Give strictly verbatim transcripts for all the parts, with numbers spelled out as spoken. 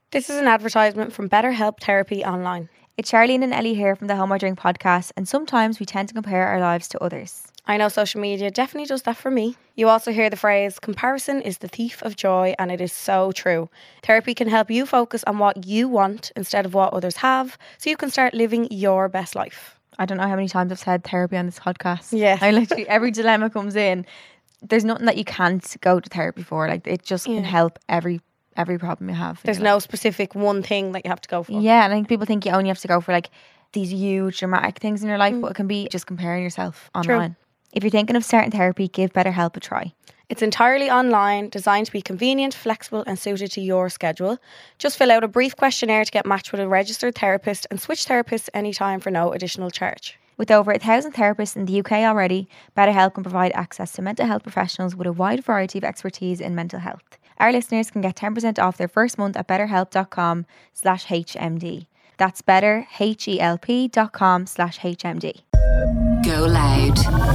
This is an advertisement from BetterHelp Therapy Online. It's Charlene and Ellie here from the Home I Drink podcast, and sometimes we tend to compare our lives to others. I know social media definitely does that for me. You also hear the phrase, comparison is the thief of joy, and it is so true. Therapy can help you focus on what you want instead of what others have, so you can start living your best life. I don't know how many times I've said therapy on this podcast. Yeah. I literally, every dilemma comes in. There's nothing that you can't go to therapy for. Like, it just Yeah. can help every every problem you have. in There's your no life. specific one thing that you have to go for. Yeah, and I think people think you only have to go for like these huge dramatic things in your life, Mm. but it can be just comparing yourself True. online. If you're thinking of starting therapy, give BetterHelp a try. It's entirely online, designed to be convenient, flexible and suited to your schedule. Just fill out a brief questionnaire to get matched with a registered therapist and switch therapists anytime for no additional charge. With over a thousand therapists in the U K already, BetterHelp can provide access to mental health professionals with a wide variety of expertise in mental health. Our listeners can get ten percent off their first month at betterhelp.com slash HMD. That's better, H-E-L-P dot com slash H-M-D. Go loud.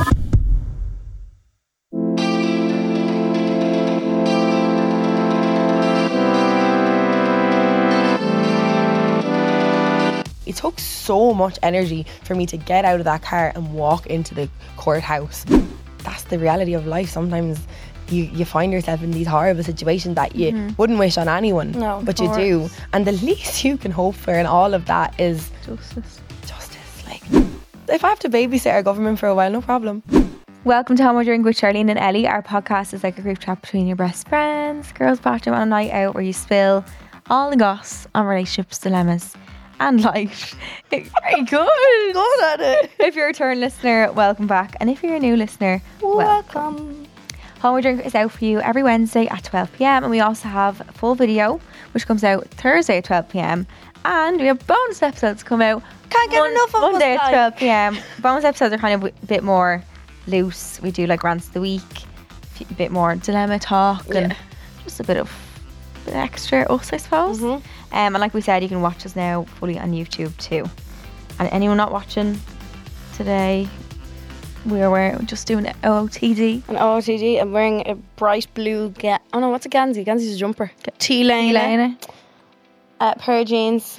It took so much energy for me to get out of that car and walk into the courthouse. That's the reality of life. Sometimes you, you find yourself in these horrible situations that you Mm-hmm. wouldn't wish on anyone, No, of but you do. course. And the least you can hope for in all of that is Justice. justice. Like, if I have to babysit our government for a while, no problem. Welcome to Home I Drink with Charlene and Ellie. Our podcast is like a group chat between your best friends, girls' bathroom on a night out where you spill all the goss on relationships, dilemmas, and life. It's very good. Good at it. If you're a return listener, welcome back. And if you're a new listener, welcome. Welcome. Home I Drink is out for you every Wednesday at twelve p.m. and we also have a full video which comes out Thursday at twelve p.m. and we have bonus episodes come out Can't get enough of us, Monday at like. twelve p.m. Bonus episodes are kind of a bit more loose. We do like rants of the week, a bit more dilemma talk, and Yeah. just a bit of bit extra us, I suppose. Mhm. Um, and like we said, you can watch us now fully on YouTube too. And anyone not watching today, we are wearing, just doing O O T D. An O O T D. I'm wearing a bright blue. Ga- oh no, what's a Gansey? Gansey's a jumper. T-lane. Elena. Uh, pair of jeans.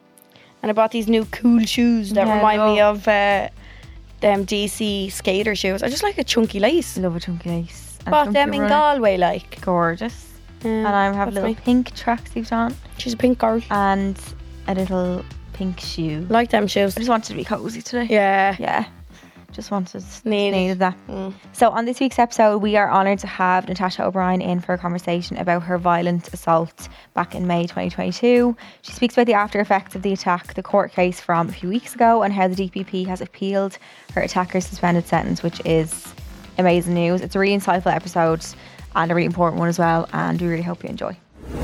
And I bought these new cool shoes that Yeah, remind me no. of uh, them D C skater shoes. I just like a chunky lace. Love a chunky lace. And Bought chunky them in runner. Galway, like. Gorgeous. Yeah, And I have a that's little me. pink tracksuit on She's a pink girl. and a little pink shoe. Like them shoes. I just wanted to be cozy today. Yeah. Yeah. Just wanted Needed. needed that. Mm. So on this week's episode, we are honoured to have Natasha O'Brien in for a conversation about her violent assault back in May twenty twenty-two. She speaks about the after effects of the attack, the court case from a few weeks ago, and how the D P P has appealed her attacker's suspended sentence, which is amazing news. It's a really insightful episode and a really important one as well, and we really hope you enjoy.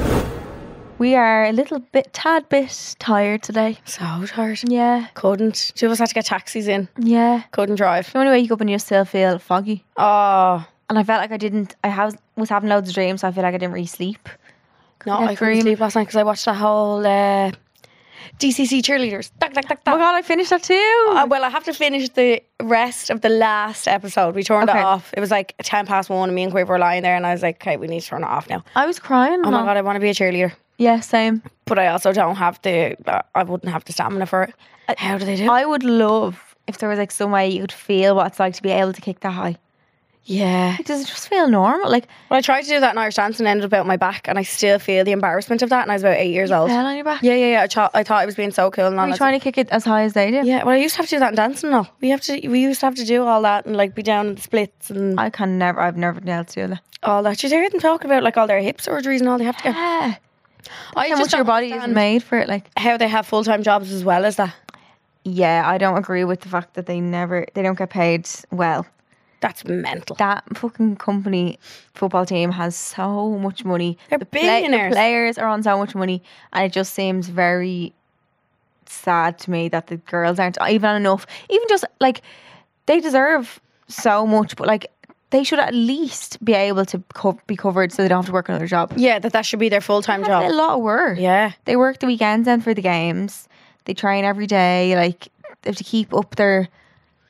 We are a little bit, tad bit tired today. So tired. Yeah, Couldn't. Two of us had to get taxis in. yeah. Couldn't drive. The only way you wake up and you still feel foggy. Oh. And I felt like I didn't, I have, was having loads of dreams, so I feel like I didn't really sleep. No, Yeah, I couldn't dream. sleep last night because I watched that whole uh, D C C cheerleaders. Duck, duck, duck, Oh my duck. god, I finished that too. Uh, well, I have to finish the rest of the last episode. We turned Okay. it off. It was like ten past one, and me and Quiver were lying there, and I was like, "Okay, we need to turn it off now." I was crying. Oh my god, I want to be a cheerleader, Yeah, same. but I also don't have the. Uh, I wouldn't have the stamina for it. How do they do? it? I would love if there was like some way you could feel what it's like to be able to kick that high. yeah. Like, does it just feel normal? Like, Well, I tried to do that in Irish dance and ended up out my back, and I still feel the embarrassment of that. And I was about eight years old. fell on your back. Yeah, yeah, yeah. I, ch- I thought I was being so cool. And all Are you that trying to kick it as high as they do? Yeah, well, I used to have to do that in dancing. No, we have to. We used to have to do all that and like be down in the splits and I can never, I've never been able to do that. all that. Did you hear them talk about like all their hip surgeries and all they have to get? Yeah. I How just much your don't body is understand made for it. Like, how they have full time jobs as well as that. yeah, I don't agree with the fact that they never, they don't get paid well. That's mental. That fucking company football team has so much money. They're the play- billionaires. the players are on so much money, and it just seems very sad to me that the girls aren't even on enough. Even just like they deserve so much, but like they should at least be able to co- be covered so they don't have to work another job. Yeah, that that should be their full time That's a job. lot of work. Yeah, They work the weekends then for the games. They train every day. Like they have to keep up their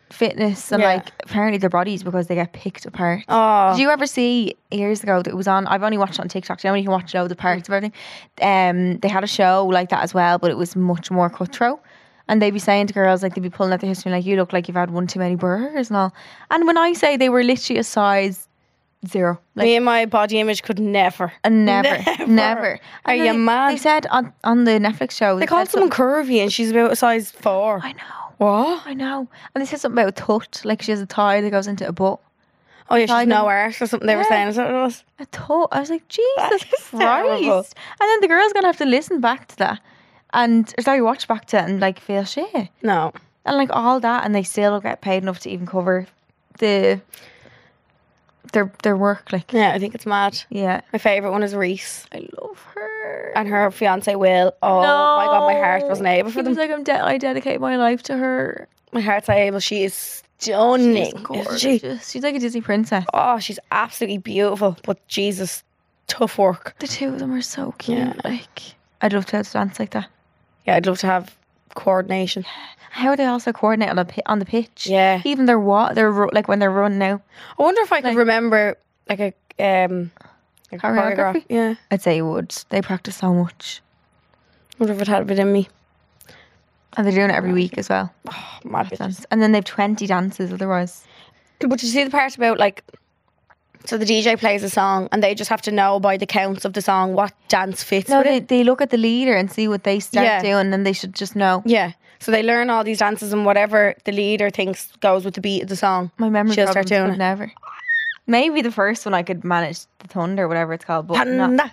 fitness and Yeah. like apparently their bodies because they get picked apart. Oh. Did you ever see years ago that it was on? I've only watched it on TikTok. You know when you can watch loads of parts of everything. Um, they had a show like that as well, but it was much more cutthroat. And they'd be saying to girls, like they'd be pulling out their history, like you look like you've had one too many burgers and all. And when I say they were literally a size zero, like Me and my body image could never. and never, Never. never. Are And you they, mad? They said on on the Netflix show, They called said someone something- curvy and she's about a size four. I know. What? I know. And they said something about a tut, like she has a thigh that goes into a butt. Oh yeah, I she's no don't- arse or something they were Yeah. saying. Is that what it was? A tut. I was like, Jesus is Christ. terrible. And then the girl's going to have to listen back to that. And, or sorry, watch back to it and like feel shit. No. And like all that. And they still get paid enough to even cover the, their, their work. Like, Yeah, I think it's mad. yeah. My favourite one is Reese I love her. and her fiance Will. Oh my god, my heart wasn't able for She them. was like, I'm de- I dedicate my life to her. My heart's not able. She is stunning. She's isn't gorgeous. she? She's like a Disney princess. Oh, she's absolutely beautiful. But Jesus, tough work. The two of them are so cute. Yeah. Like, I'd love to be able to dance like that. Yeah, I'd love to have coordination. How they also coordinate on the pi- on the pitch. Yeah. Even their what they're ru- like when they're running now. I wonder if I could Like- remember like a um like a Choreography? choreograph. Yeah. I'd say you would. They practice so much, I wonder if it had a bit in me. and they're doing it every week as well. Oh, mad bitches. Dance. And then they've twenty dances otherwise. But did you see the part about like, so the D J plays a song and they just have to know by the counts of the song what dance fits No, with they it? they look at the leader and see what they start Yeah. doing, and they should just know. Yeah. So they learn all these dances and whatever the leader thinks goes with the beat of the song. My memory She'll problems start doing would it. never. Maybe the first one I could manage, the thunder, whatever it's called. But no. Panda.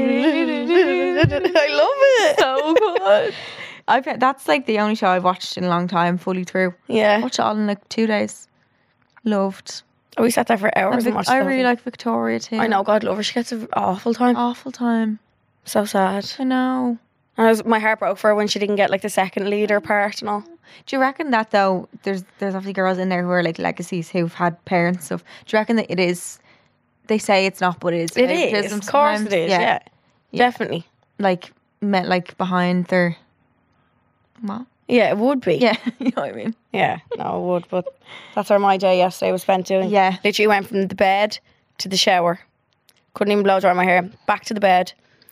I love it. So good. I've that's like the only show I've watched in a long time, fully through. Yeah. Watched it all in like two days. Loved. We sat there for And hours and Vic- watched I the whole really thing. like Victoria too. I know, God love her. She gets an awful time. Awful time. So sad. I know. And I was, my heart broke for her when she didn't get like the second leader part and all. Do you reckon that though? There's there's obviously girls in there who are like legacies who've had parents stuff. Do you reckon that it is? They say it's not, but it is. It favoritism is. Of course sometimes? it is. Yeah. Definitely. Like meant like behind their. What? Yeah, it would be. Yeah, you know what I mean. Yeah, no, it would. But that's where my day yesterday was spent doing. Yeah. Literally went from the bed to the shower. Couldn't even blow dry my hair. Back to the bed.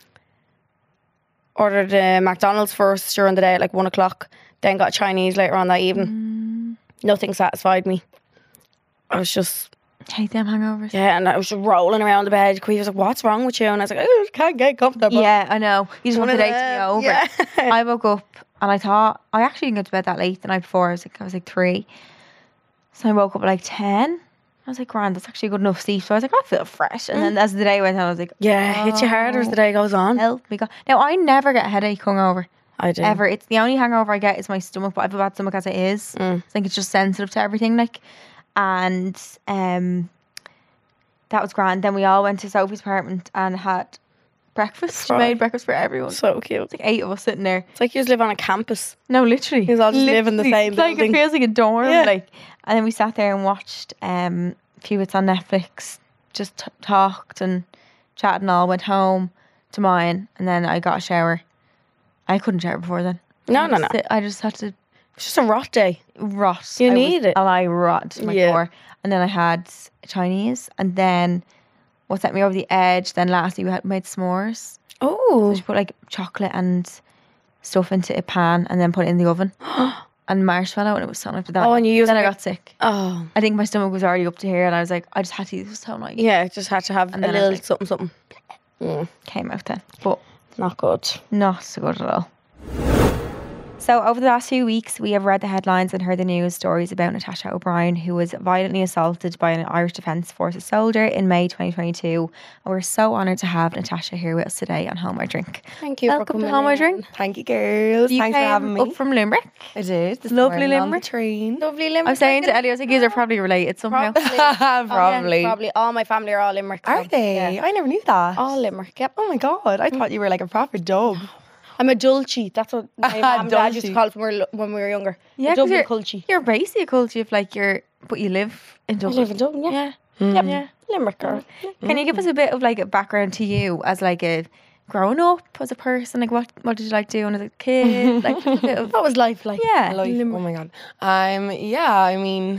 Ordered uh, McDonald's first during the day at like one o'clock. Then got Chinese later on that evening. Mm. Nothing satisfied me. I was just, Hate them hangovers. yeah, and I was just rolling around the bed. Queen was like, what's wrong with you? And I was like, I can't get comfortable. Yeah, I know. You just One want the of day to be them, over. yeah. I woke up and I thought I actually didn't go to bed that late the night before. I was like I was like three. So I woke up at like ten. I was like, grand, that's actually good enough sleep. So I was like, I feel fresh. And then as the day went on, I was like, Yeah, hits you harder as the day goes on. help me God. Now I never get a headache hungover. I do. Ever. It's the only hangover I get is my stomach, but I have a bad stomach as it is. Mm. I think it's just sensitive to everything. Like, and um, that was grand. Then we all went to Sophie's apartment and had breakfast. She Right. made breakfast for everyone. So cute. It's like eight of us sitting there. It's like you just live on a campus. No, literally. You all just live in the Literally. same It's like building. it feels like a dorm. Yeah. Like, and then we sat there and watched um, a few bits on Netflix. Just t- talked and chatted and all. Went home to mine, and then I got a shower. I couldn't shower before then. No, I no, just no. sit- I just had to It's just a rot day. rot. You I need was, it. And I rot to my Yeah. core. And then I had Chinese, and then what set me over the edge. Then lastly, we had made s'mores. Oh. So she put like chocolate and stuff into a pan, and then put it in the oven. And marshmallow, and it was so nice. But then, Oh, and you used then I it- got sick. Oh. I think my stomach was already up to here, and I was like, I just had to eat this so nice. Yeah, just had to have And a then I little was like- something, something. Mm, Came out then, but not good. not so good at all. So over the last few weeks, we have read the headlines and heard the news stories about Natasha O'Brien, who was violently assaulted by an Irish Defence Forces soldier in May twenty twenty-two. And we're so honoured to have Natasha here with us today on Home I Drink. Thank you Welcome for to coming Home I in. Drink. Thank you, girls. You Thanks for came having me. up from Limerick. I did. This Lovely morning on the Limerick. train. Lovely Limerick. I was saying to Ellie, I was like, you are probably related somehow. Probably. Probably. Probably. All my family are all Limerick. Are so, they? yeah. I never knew that. All Limerick, yep. Oh my god! I thought you were like a proper dub. I'm a dulce. That's what my mum and dad used to Dulce. call it when we were, when we were younger. Yeah, a 'cause Dublin you're, culture. you're basically a culture of like you're, but you live in I Dublin. live in Dublin, yeah. Yeah. Yep. Yeah. Limerick girl. Can you give us a bit of like a background to you as like a growing up as a person? Like, what what did you like doing as a kid? Like, a bit of, What was life like? yeah. Life, oh my god. Um, yeah, I mean,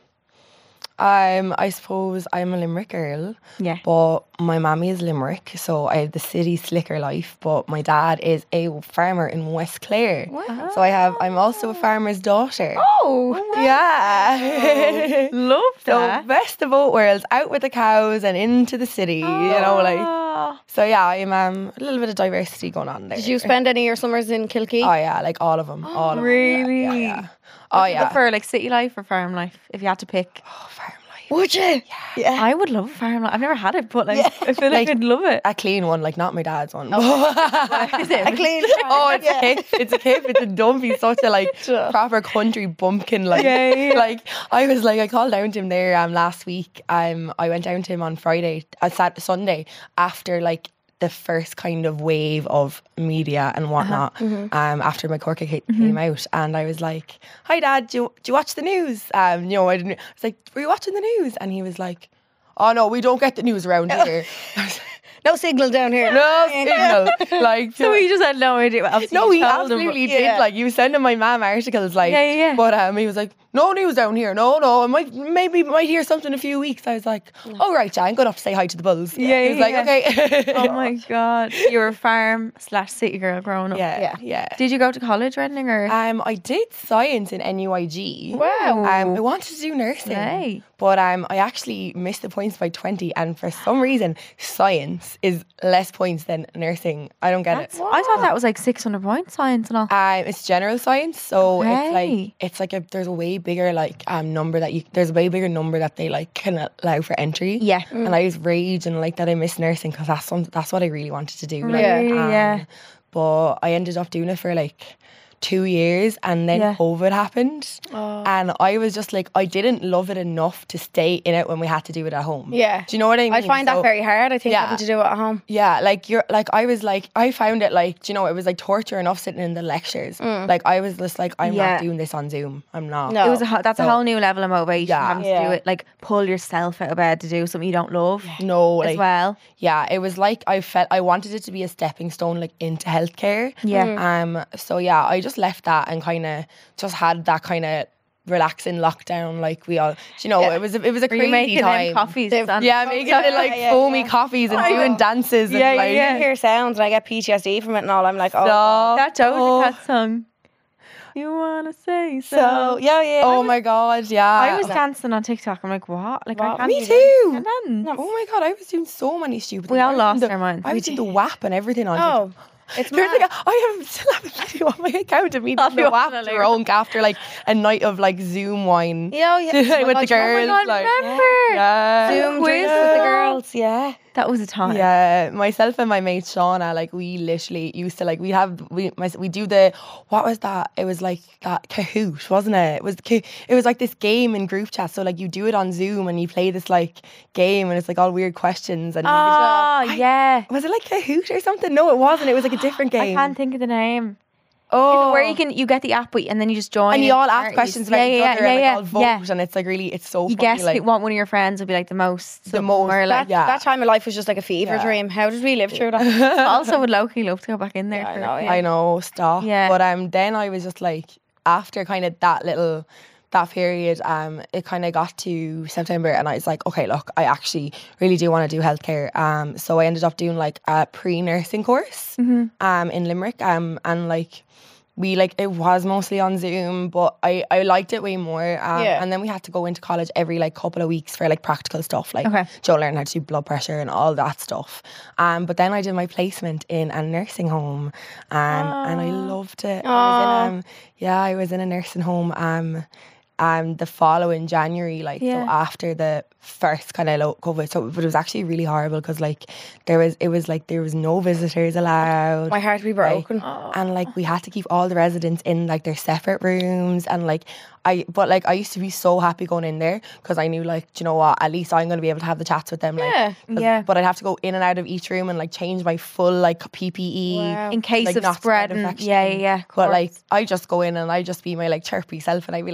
um, I suppose I'm a Limerick girl. Yeah. But my mammy is Limerick, so I have the city slicker life. But my dad is a farmer in West Clare. Wow. So I have. I'm also a farmer's daughter. Oh, Yeah. love So that. best of both worlds, out with the cows and into the city. You know, like. Oh. So yeah, I'm um, a little bit of diversity going on there. Did you spend any of your summers in Kilkee? Oh yeah, like all of them. all of them. really? Yeah, yeah, yeah. Oh You yeah. prefer like city life or farm life if you had to pick? Oh, farm life. Would you? Yeah. I would love farm life. I've never had it, but like I feel like, Like- I'd love it. A clean one, like not my dad's one. Is it? A clean. Oh, it's a kip. It's a kip. It's a dumpy, such a like proper country bumpkin. Like, Yeah, yeah, yeah. like I was like, I called down to him there um last week. Um, I went down to him on Friday, uh, Sat Sunday after like the first kind of wave of media and whatnot. Um, after my Cork ca- came out, and I was like, "Hi, Dad, do you, do you watch the news?" Um, you know, I didn't. I was like, "Were you watching the news?" And he was like, "Oh no, we don't get the news around here." I was like, No signal down here. no signal. Like, So he just had no idea. Well, obviously no, you he told him, absolutely but- did. yeah. Like, he was sending my mum articles, like, Yeah, yeah, yeah. but um, he was like, "No news down here. No, no. I might, maybe, might hear something in a few weeks." I was like, "Oh right, yeah, I'm going up to say hi to the bulls." Yeah, he was yeah, like, yeah. "Okay." Oh my god, you were a farm slash city girl growing up. yeah, Yeah. yeah. Did you go to college or anything, or? Um, I did science in N U I G. Wow. Um, I wanted to do nursing, Hey. but um, I actually missed the points by twenty, and for some reason, science is less points than nursing. I don't get That's- it. I thought that was like six hundred points science and all. Um, it's general science, so it's Okay. like it's like a there's a way bigger like um number that you there's a way bigger number that they like can allow for entry. Yeah. and I was raging like that I missed nursing because that's some, that's what I really wanted to do. Like, Really? Yeah. But I ended up doing it for like two years, and then Yeah. COVID happened, and I was just like I didn't love it enough to stay in it when we had to do it at home. Yeah. Do you know what I mean? I find So- that very hard. I think Yeah. having to do it at home. yeah, like you're like I was like I found it like do you know it was like torture enough sitting in the lectures. Like I was just like I'm Yeah. not doing this on Zoom. I'm not. No. It was a, ho- that's a So- whole new level of motivation Yeah. having to Yeah. do it. Like pull yourself out of bed to do something you don't love No, as like well. yeah, it was like I felt I wanted it to be a stepping stone like into healthcare. Yeah. Um. So yeah, I just left that and kind of just had that kind of relaxing lockdown. Like we all, you know, it was a, it was a Were you crazy making time. them coffees? They've- and- Yeah, making it like Yeah, yeah, foamy yeah. coffees and Oh, doing yeah. dances. Yeah, and like, yeah, I hear sounds and I get P T S D from it and all. I'm like, oh. Stop. That Doja Oh. Cat song. You wanna say so? So yeah, yeah. Oh my god, yeah. I was dancing on TikTok. I'm like, what? Like, I What? can't Me even too. dance. Oh my god, I was doing so many stupid We things. all I was lost doing the- our minds. I We was doing the W A P and everything on Oh, TikTok. it's There's mad. like a, I have still have a video on my account of me I'll doing be the watching W A it P later. drunk after like a night of like Zoom wine. Yeah, yeah. with the Oh my God, girls. I like, remember. yeah. Zoom quiz drinks with with the the girls. Yeah. That was a time. Yeah, myself and my mate Shauna, like we literally used to like we have we my, we do the what was that? It was like that Kahoot, wasn't it? It was Ka- it was like this game in group chat. So like you do it on Zoom and you play this like game and it's like all weird questions and you Oh, just- yeah. was it like Kahoot or something? No, it wasn't. It was like a different I game. can't think of the name. oh, Where you can you get the app but- and then you just join and in you all ask parties. questions about yeah, each yeah, other yeah, and like yeah, all vote yeah. and it's like really it's so You funny. guess like, who- what one of your friends would be like the most. The most, Or That, like, yeah. that time of life was just like a fever Yeah. dream. How did we live through that? I also would low key love to go back in there. Yeah, I for- know, yeah. I know, stop. Yeah. But um, then I was just like, after kind of that little, that period, um, it kind of got to September, and I was like, okay, look, I actually really do want to do healthcare. Um, so I ended up doing like a pre-nursing course, um, in Limerick, um, and like. We like it was mostly on Zoom, but I, I liked it way more. Um, Yeah. And then we had to go into college every like couple of weeks for like practical stuff, like Okay. Joe learned how to do blood pressure and all that stuff. Um, but then I did my placement in a nursing home, um, and I loved it. I was in, um, yeah, I was in a nursing home. Um, um, the following January, like Yeah. so after the first kind of low COVID, so but it was actually really horrible because like there was it was like there was no visitors allowed. My heart would be Like, broken. and like we had to keep all the residents in like their separate rooms, and like I but like I used to be so happy going in there because I knew like do you know what, at least I'm going to be able to have the chats with them, like, Yeah. 'cause- Yeah. but I'd have to go in and out of each room and like change my full like P P E Wow. In case like, of not to spread spreading. infection. Yeah, yeah, yeah. But course. like I just go in and I just be my like chirpy self and I'd be like, how are you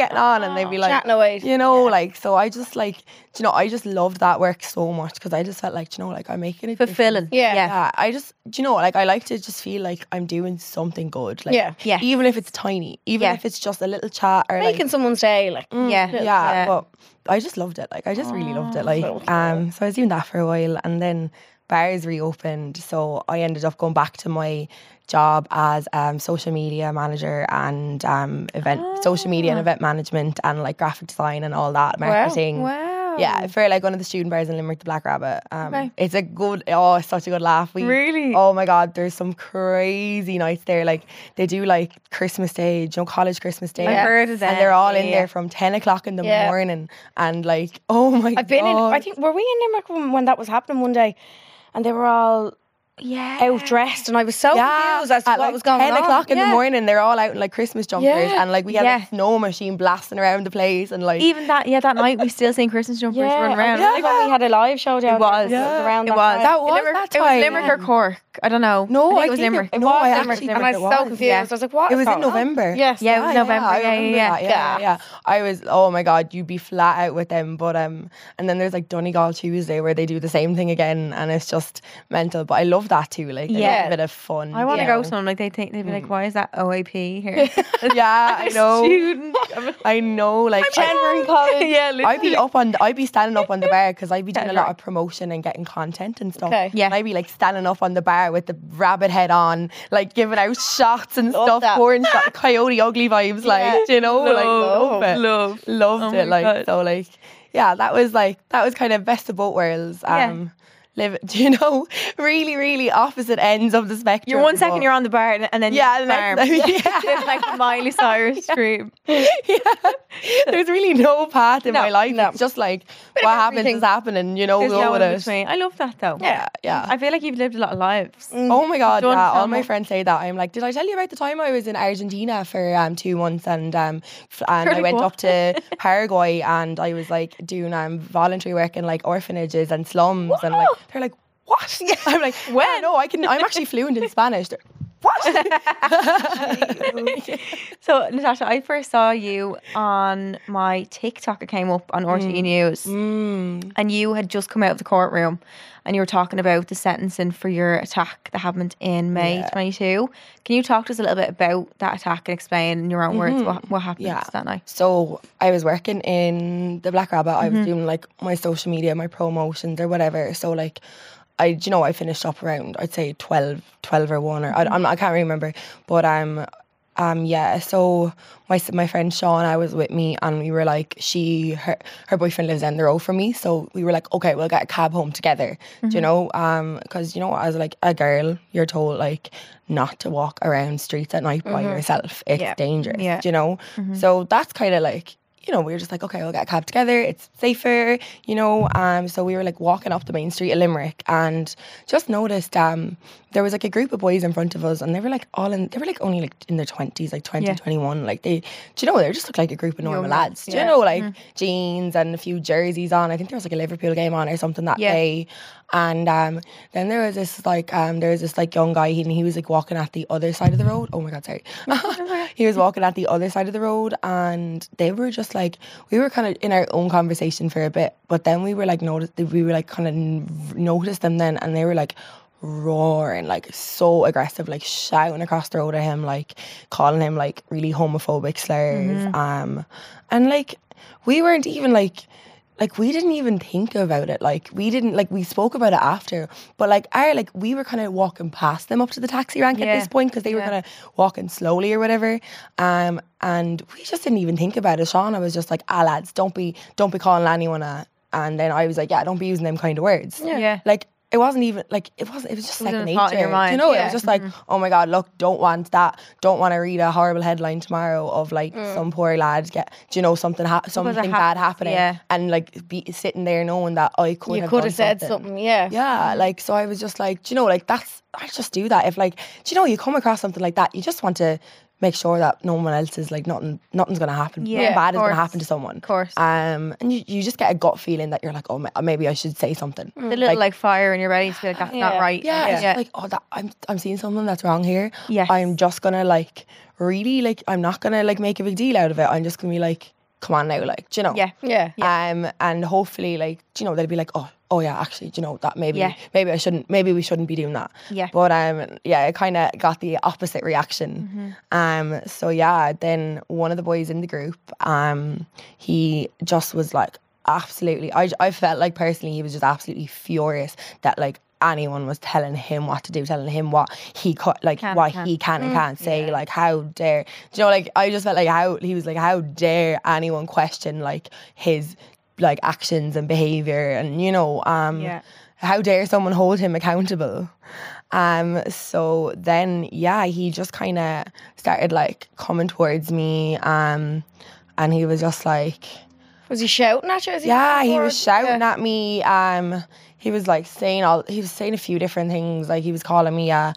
getting on? And they'd be like, Chatting away. you know, like, so I just like, do you know, I just loved that work so much because I just felt like, do you know, like I'm making it Fulfilling. Yeah. Yeah, I just, do you know, like I like to just feel like I'm doing something good. Like, Yeah. Yeah. even if it's tiny, even Yeah. if it's just a little chat or Making like, someone's day, like. mm, Yeah. yeah, Yeah. But I just loved it. Like I just really loved it. Like, so um, so I was doing that for a while, and then bars reopened, so I ended up going back to my job as um social media manager and um event social media and event management and like graphic design and all that marketing. Wow. Yeah, for like one of the student bars in Limerick, the Black Rabbit. Um, Okay. It's a good, oh, it's such a good laugh. We, Really? Oh my God, there's some crazy nights there. Like they do like Christmas Day, you know, college Christmas Day. I've heard of that. And they're all in Yeah, there yeah. from ten o'clock in the Yeah. morning. And like, oh my God. I've been in, I think, were we in Limerick when, when that was happening one day? And they were all Yeah. out dressed, and I was so confused as to at what like was going ten on. o'clock in the Yeah. morning, they're all out in like Christmas jumpers. Yeah. And like we had Yeah. a snow machine blasting around the place. And like, Even that, yeah, that night we still seen Christmas jumpers Yeah, running around. I think when we had a live show down It was. there, Yeah. around It that was. time. That was Limerick, that It was time. Limerick or Cork. I don't know. No, I think I it was think it- Limerick. It No, was I Limerick, actually and I was remember it so was. confused. Yeah. I was like, "What?" It is was in going on? November. Yes. Yeah, it was November. I Yeah, yeah, remember yeah. that. yeah, yeah, yeah. I was, oh my God, you'd be flat out with them. But um, and then there's like Donegal Tuesday where they do the same thing again, and it's just mental. But I love that too. Like, Yeah. a bit of fun. I want to you go know. to them. Like they think they'd be like, "Why is that O A P here?" Yeah, I know. Student. I know. Like, Denver in college. yeah, I'd be up on, the, I'd be standing up on the bar because I'd be doing a That's lot right. of promotion and getting content and stuff. Okay. Yeah. And I'd be like standing up on the bar with the rabbit head on, like giving out shots and Love stuff, that. pouring shot, Coyote Ugly vibes, like, you know, like love it. love. Loved Oh it. my Like, God. so like, yeah, that was like, that was kind of best of both worlds. Yeah. Um, live, do you know, really, really opposite ends of the spectrum. You're one second but- you're on the bar and, and then Yeah, you're the on the next- farm. yeah. It's like the Miley Cyrus scream. yeah. There's really no path in No, my life. no. It's just like what happens everything. is happening, you know, There's go no with in it. between. I love that though. Yeah, yeah. I feel like you've lived a lot of lives. Oh my God, done yeah. so All my much. friends say that. I'm like, did I tell you about the time I was in Argentina for um, two months and um, f- and I Really? went What? up to Paraguay and I was like doing um, voluntary work in like orphanages and slums and like they're like, what? I'm like, when? No, I can. I'm actually fluent in Spanish. They're, what? So Natasha, I first saw you on my TikTok. It came up on R T E News, mm. and you had just come out of the courtroom, and you were talking about the sentencing for your attack that happened in May Yeah. twenty-two. Can you talk to us a little bit about that attack and explain in your own words what what happened Yeah. that night? So I was working in the Black Rabbit. I was doing like my social media, my promotions or whatever. So like, I, do you know, I finished up around, I'd say twelve, twelve or one, or I, I'm not, I can't remember. But um, um, yeah. So my s- my friend Sean, I was with me, and we were like, she, her, her boyfriend lives down the road from me, so we were like, okay, we'll get a cab home together. Do you know? Um, because you know, as like a girl, you're told like not to walk around streets at night by yourself. It's Yeah. dangerous. Yeah. Do you know? So that's kind of like, you know, we were just like, okay, we'll get a cab together. It's safer, you know. Um, so we were like walking up the main street of Limerick and just noticed um there was like a group of boys in front of us and they were like all in, they were like only like in their twenties, like twenty, Yeah. twenty-one. Like they, do you know, they just looked like a group of normal Young lads. lads, Do yeah. you know, like jeans and a few jerseys on. I think there was like a Liverpool game on or something that Yeah. day. And um, then there was this like um, there was this like young guy, he, and he was like walking at the other side of the road. Oh my God, sorry. He was walking at the other side of the road, and they were just like, we were kind of in our own conversation for a bit, but then we were like noticed, we were like kind of n- noticed them then, and they were like roaring, like so aggressive, like shouting across the road at him, like calling him like really homophobic slurs, um, and like we weren't even like. Like we didn't even think about it. Like we didn't like we spoke about it after. But like our like we were kind of walking past them up to the taxi rank Yeah. at this point because they were Yeah. kind of walking slowly or whatever. Um, and we just didn't even think about it. Shauna was just like, "Ah, lads, don't be don't be calling anyone a." And then I was like, "Yeah, don't be using them kind of words." Yeah. Like it wasn't even like it wasn't. It was just It wasn't second a thought nature. in your mind. Do you know? It Yeah. was just like, oh my God, look, don't want that. Don't want to read a horrible headline tomorrow of like some poor lad get, do you know, something ha- something it bad happens, happening, yeah. and like be sitting there knowing that I could You have could done have said something. something, yeah. Yeah, like so I was just like, do you know, like that's I just do that. If like, do you know, you come across something like that, you just want to make sure that no one else is like nothing nothing's gonna happen. Yeah, Nothing bad of is gonna course. happen to someone. Of course. Um and you, you just get a gut feeling that you're like, oh ma- maybe I should say something. The little like, like- fire in your belly to be like, that's not Yeah. right. Yeah, it's yeah. like, oh, that I'm I'm seeing something that's wrong here. Yes. I'm just gonna like really like I'm not gonna like make a big deal out of it. I'm just gonna be like, come on now, like, do you know? Yeah. Yeah. Um, and hopefully, like, do you know, they'll be like, oh, oh yeah, actually, do you know, that maybe, Yeah. maybe I shouldn't, maybe we shouldn't be doing that. Yeah. But um, yeah, it kind of got the opposite reaction. Um, so yeah, then one of the boys in the group, um, he just was like, absolutely, I, I felt like personally he was just absolutely furious that like anyone was telling him what to do, telling him what he could, like Can and what can't. he can and can't say, like how dare, do you know, like I just felt like how he was like, how dare anyone question like his like actions and behavior, and you know, um, Yeah. how dare someone hold him accountable. Um, so then yeah, he just kind of started like coming towards me, um, and he was just like, Was he shouting at you? As he yeah, came he forward? was shouting Yeah. at me. Um, he was like saying all. He was saying a few different things. Like he was calling me a,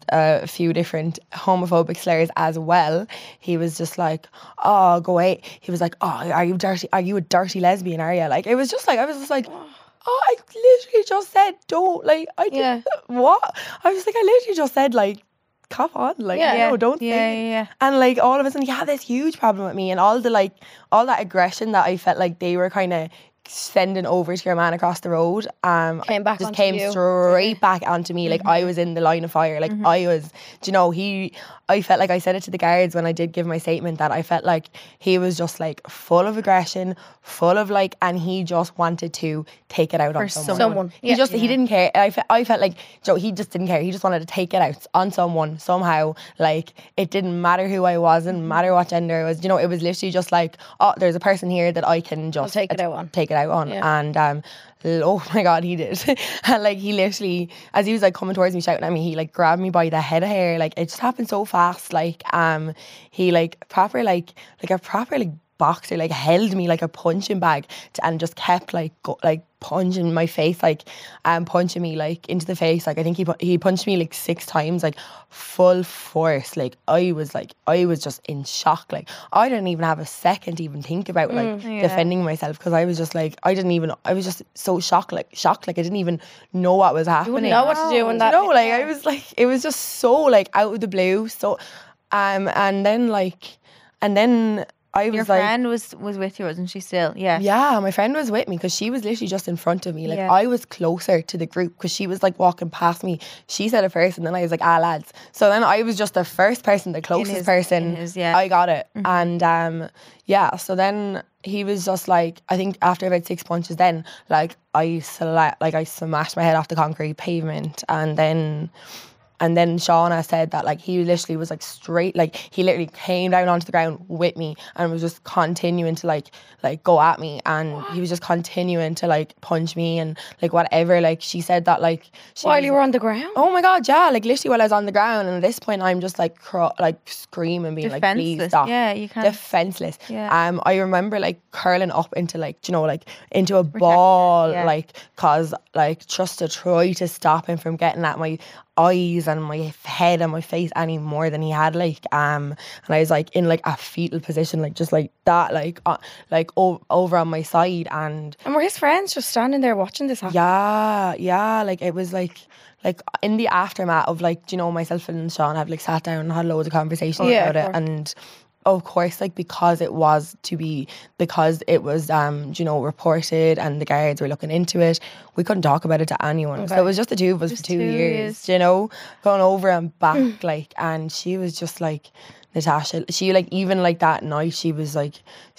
a few different homophobic slurs as well. He was just like, "Oh, go away." He was like, "Oh, are you dirty? Are you a dirty lesbian? Are you?" Like it was just like I was just like, "Oh, I literally just said don't." Like I did Yeah. what? I was like, I literally just said like, "Cop on." Like Yeah. no, don't Yeah, say. yeah, yeah. And like all of a sudden, he had this huge problem with me, and all the like, all that aggression that I felt like they were kind of sending over to your man across the road, um, Came back just onto came you. straight back onto me. Like I was in the line of fire. Like I was, do you know, he. I felt like I said it to the guards when I did give my statement that I felt like he was just like full of aggression, full of like, and he just wanted to take it out on someone. Someone. He Yeah. just he didn't care. I felt I felt like Joe. He just didn't care. He just wanted to take it out on someone somehow. Like it didn't matter who I was, didn't matter what gender I was. You know, it was literally just like, oh, there's a person here that I can just take it out on. Take it out on, Yeah. and um, l- oh my god, he did. And like he literally, as he was like coming towards me, shouting at me, he like grabbed me by the head of hair. Like it just happened so fast. Like um, he like proper like like a proper like boxer like held me like a punching bag to, and just kept like go, like punching my face, like um punching me like into the face. Like I think he pu- he punched me like six times, like full force. Like I was like I was just in shock. Like I didn't even have a second to even think about like Yeah. defending myself, because I was just like I didn't even I was just so shocked like shocked like I didn't even know what was happening. wouldn't know what to do when that. No, like I was like it was just so like out of the blue. So um and then like and then I was Your like friend was was with you, wasn't she still? Yeah. yeah, my friend was with me because she was literally just in front of me. Like Yeah. I was closer to the group because she was like walking past me. She said it first, and then I was like, "Ah, lads." So then I was just the first person, the closest his- person. in his- yeah. I got it, and um, yeah. So then he was just like, I think after about six punches, then like I sla- like I smashed my head off the concrete pavement, and then. And then Shauna said that like he literally was like straight, like he literally came down onto the ground with me and was just continuing to like like go at me, and he was just continuing to like punch me and like whatever. Like she said that like she While was- you were on the ground. oh my god, yeah, like literally while I was on the ground, and at this point I'm just like cro- like screaming, being like, please Defenseless. stop. Yeah, you can't. Defenseless. Yeah. Um, I remember like curling up into like, do you know, like into a ball, yeah. like cause like just to try to stop him from getting at my eyes and my head and my face any more than he had. Like um, and I was like in like a fetal position, like just like that, like uh, like o- over on my side, and And were his friends just standing there watching this happen? yeah, yeah, like it was like like in the aftermath of like, do you know, myself and Sean have like sat down and had loads of conversations Yeah, about of it, course. and of course like because it was to be because it was um do you know reported and the guards were looking into it, we couldn't talk about it to anyone. So Okay. it was just the two of us for two, two years, years. do you know, going over and back like, and she was just like, Natasha, she like even like that night she was like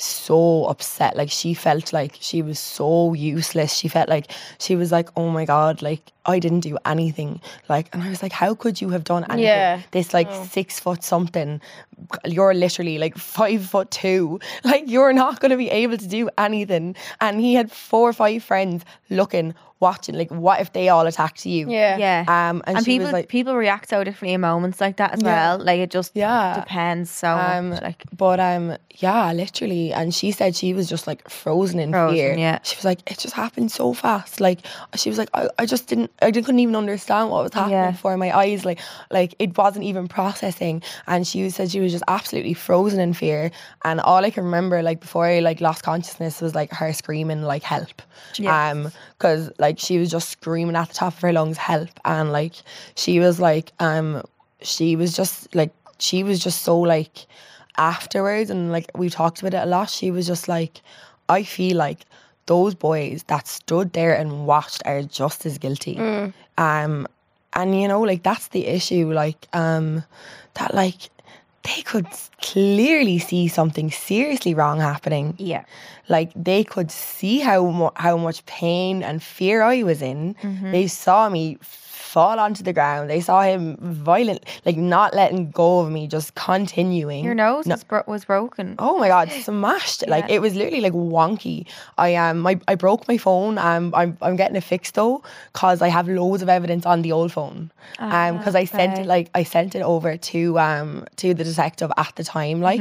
so upset. Like she felt like she was so useless. She felt like she was like, oh my god, like I didn't do anything. Like, and I was like, how could you have done anything? Yeah. This like six foot something, you're literally like five foot two. Like you're not going to be able to do anything. And he had four or five friends looking, watching. Like, what if they all attacked you? Yeah. Yeah. Um, and, and she people was like, people react so differently in moments like that as Yeah. well. Like it just Yeah. depends so Um, much. Like but um, yeah, literally. And she said she was just like frozen in Frozen, fear. yeah. She was like, it just happened so fast. Like she was like, I, I just didn't, I didn't, couldn't even understand what was happening Yeah. before my eyes. Like, like it wasn't even processing. And she said she was just absolutely frozen in fear. And all I can remember, like before I like lost consciousness, was like her screaming like help. Yes. Um, because like she was just screaming at the top of her lungs help, and like she was like um, she was just like she was just so like afterwards, and like we talked about it a lot, she was just like, I feel like those boys that stood there and watched are just as guilty. Mm. Um, and you know, like that's the issue, like um, that like they could clearly see something seriously wrong happening. Yeah. Like they could see how mu- how much pain and fear I was in. Mm-hmm. They saw me fall onto the ground. They saw him violent, like not letting go of me, just continuing. Your nose No- was, bro- was broken. Oh my god, smashed! Like Yeah. it was literally like wonky. I um, my, I broke my phone. Um, I'm I'm getting it fixed though, cause I have loads of evidence on the old phone. Um, cause I sent okay. it like I sent it over to um to the detective at the time, like,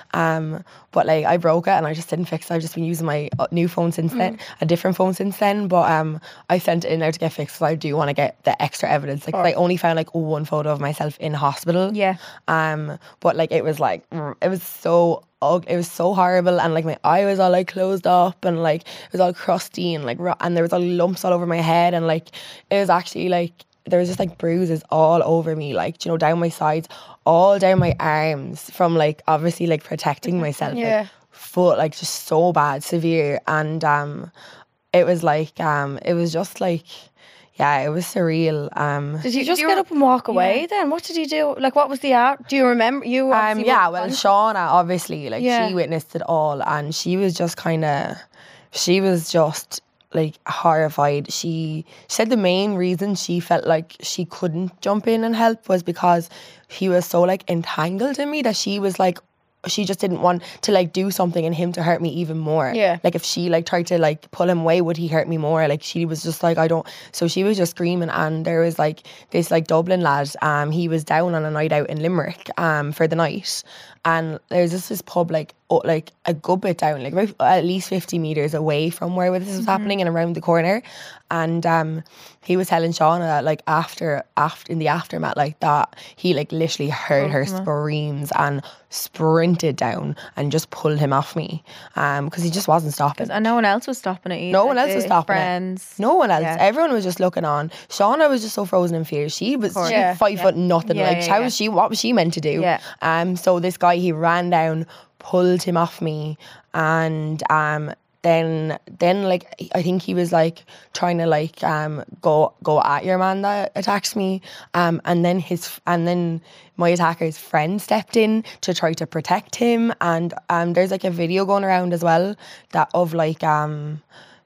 um, but like I broke it and I just didn't fix it. I've just been using my uh, new phone since then, a different phone since then. But um, I sent it in there to get fixed. Cause I do want to get the extra evidence. Like 'cause I only found like one photo of myself in hospital. Yeah. Um, but like it was like mm, it was so ug- it was so horrible, and like my eye was all like closed up, and like it was all crusty, and like ro- and there was all lumps all over my head, and like it was actually like there was just like bruises all over me, like, you know, down my sides, all down my arms from like obviously like protecting myself. Yeah. Like, full, like just so bad, severe, and um, it was like um, it was just like. Yeah, it was surreal. Um, Did you just you get were- up and walk away then? What did you do? Like, what was the art? Do you remember? You Um, obviously yeah, were well, conscious. Shauna, obviously, like, Yeah. she witnessed it all, and she was just kind of, she was just, like, horrified. She said the main reason she felt like she couldn't jump in and help was because he was so, like, entangled in me that she was, like, she just didn't want to like do something and him to hurt me even more. Yeah. Like if she like tried to like pull him away, would he hurt me more? Like she was just like, I don't. So she was just screaming, and there was like this like Dublin lad. Um, he was down on a night out in Limerick. Um, for the night, and there's just this pub like oh, like a good bit down, like about at least fifty meters away from where this was happening, and around the corner. And um, he was telling Shauna that like after after in the aftermath like that, he like literally heard her screams and sprinted down and just pulled him off me, um, because he just wasn't stopping. And no one else was stopping it either. No one else was The stopping friends. it. No one else. Yeah. Everyone was just looking on. Shauna was just so frozen in fear. She was course. she Yeah. five foot nothing. Yeah, like yeah, how yeah. was she? What was she meant to do? Yeah. Um. So this guy, he ran down, pulled him off me, and um. Then, then like I think he was like trying to like um go go at your man that attacks me, um and then his and then my attacker's friend stepped in to try to protect him, and um there's like a video going around as well that of like um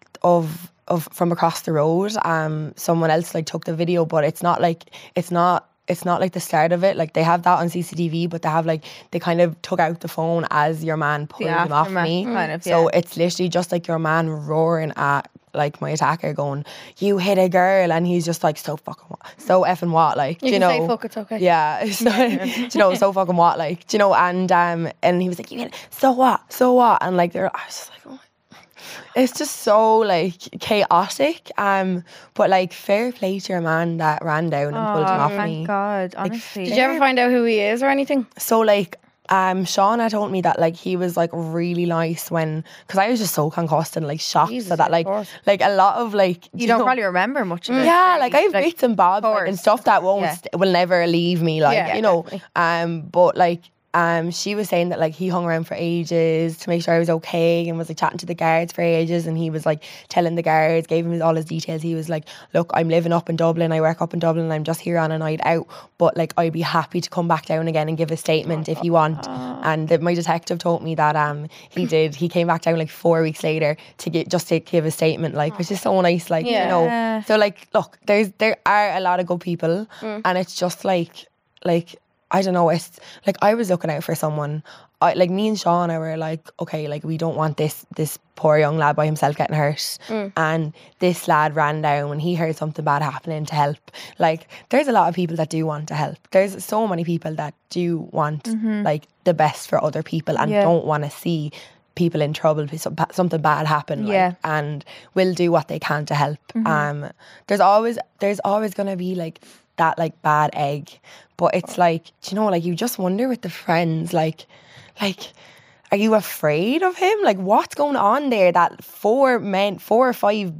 of of from across the road. Um, someone else like took the video, but it's not like it's not. It's not like the start of it. Like they have that on C C T V, but they have like they kind of took out the phone as your man pulled him off aftermath me. kind of, So yeah. it's literally just like your man roaring at like my attacker, going, "You hit a girl," and he's just like, "So fucking what? So effing what?" Like, You do you can know? say fuck, it's okay. Yeah, so, do you know, so fucking what? Like, do you know? And um, and he was like, "You hit, so what? So what?" And like, they're, I was just like, "Oh my." It's just so like chaotic, um, but like fair play to your man that ran down and pulled him Oh, off thank me. God, honestly. Did you ever find out who he is or anything? So like, um, Shauna told me that like he was like really nice when, because I was just so concussed and like shocked Jesus, so that of like course. like a lot of like You don't know, probably remember much of it. yeah, like I have Like, bits and bobs like, and course. stuff that won't Yeah. st- will never leave me, like Yeah, you know. definitely. Um, but like um, she was saying that like he hung around for ages to make sure I was okay, and was like chatting to the guards for ages, and he was like telling the guards, gave him all his details. He was like, "Look, I'm living up in Dublin. I work up in Dublin. And I'm just here on a night out, but like I'd be happy to come back down again and give a statement if you want." And the, my detective told me that um he did. He came back down like four weeks later to get just to give a statement, like, which is so nice, like you Yeah. know. So like, look, there's there are a lot of good people, and it's just like like. I don't know, it's like I was looking out for someone. I, like me and Shauna were like, okay, like we don't want this this poor young lad by himself getting hurt. And this lad ran down when he heard something bad happening to help. Like there's a lot of people that do want to help. There's so many people that do want like the best for other people and Yeah. don't want to see people in trouble, some- something bad happen, like, Yeah. and will do what they can to help. Um, there's always there's always gonna be like that like bad egg, but it's like, do you know, like you just wonder with the friends, like, like, are you afraid of him? Like, what's going on there? That four men, four or five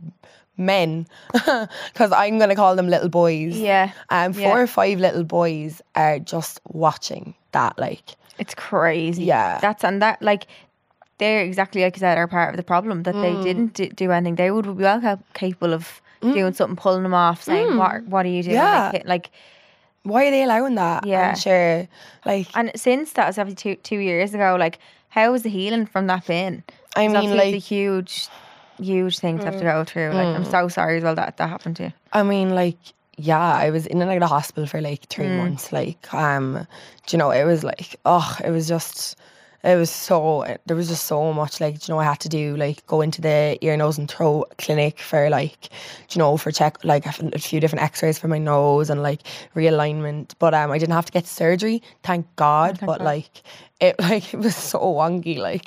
men, because I'm gonna call them little boys. Yeah. Um, four Yeah. or five little boys are just watching that. Like, It's crazy. Yeah. That's and that like they're exactly like you said are part of the problem that Mm. they didn't do, do anything. They would be well cap- capable of doing something, pulling them off, saying what what are you doing? Mm. Yeah. Like, like why are they allowing that? Yeah. And sure, like, and since that was obviously two two years ago, like how was the healing from that been? I 'Cause mean, obviously like, it's a huge, huge thing to have to go through. Like I'm Mm. so sorry as well that that happened to you. I mean, like, yeah, I was in and out of hospital for like three Mm. months. Like, um, do you know, it was like, oh, it was just, it was so, there was just so much, like, do you know, I had to do, like, go into the ear, nose and throat clinic for, like, do you know, for check, like, a, a few different x-rays for my nose and, like, realignment. But um, I didn't have to get surgery, thank God. thank but, God. like, it, like, it was so wonky, like,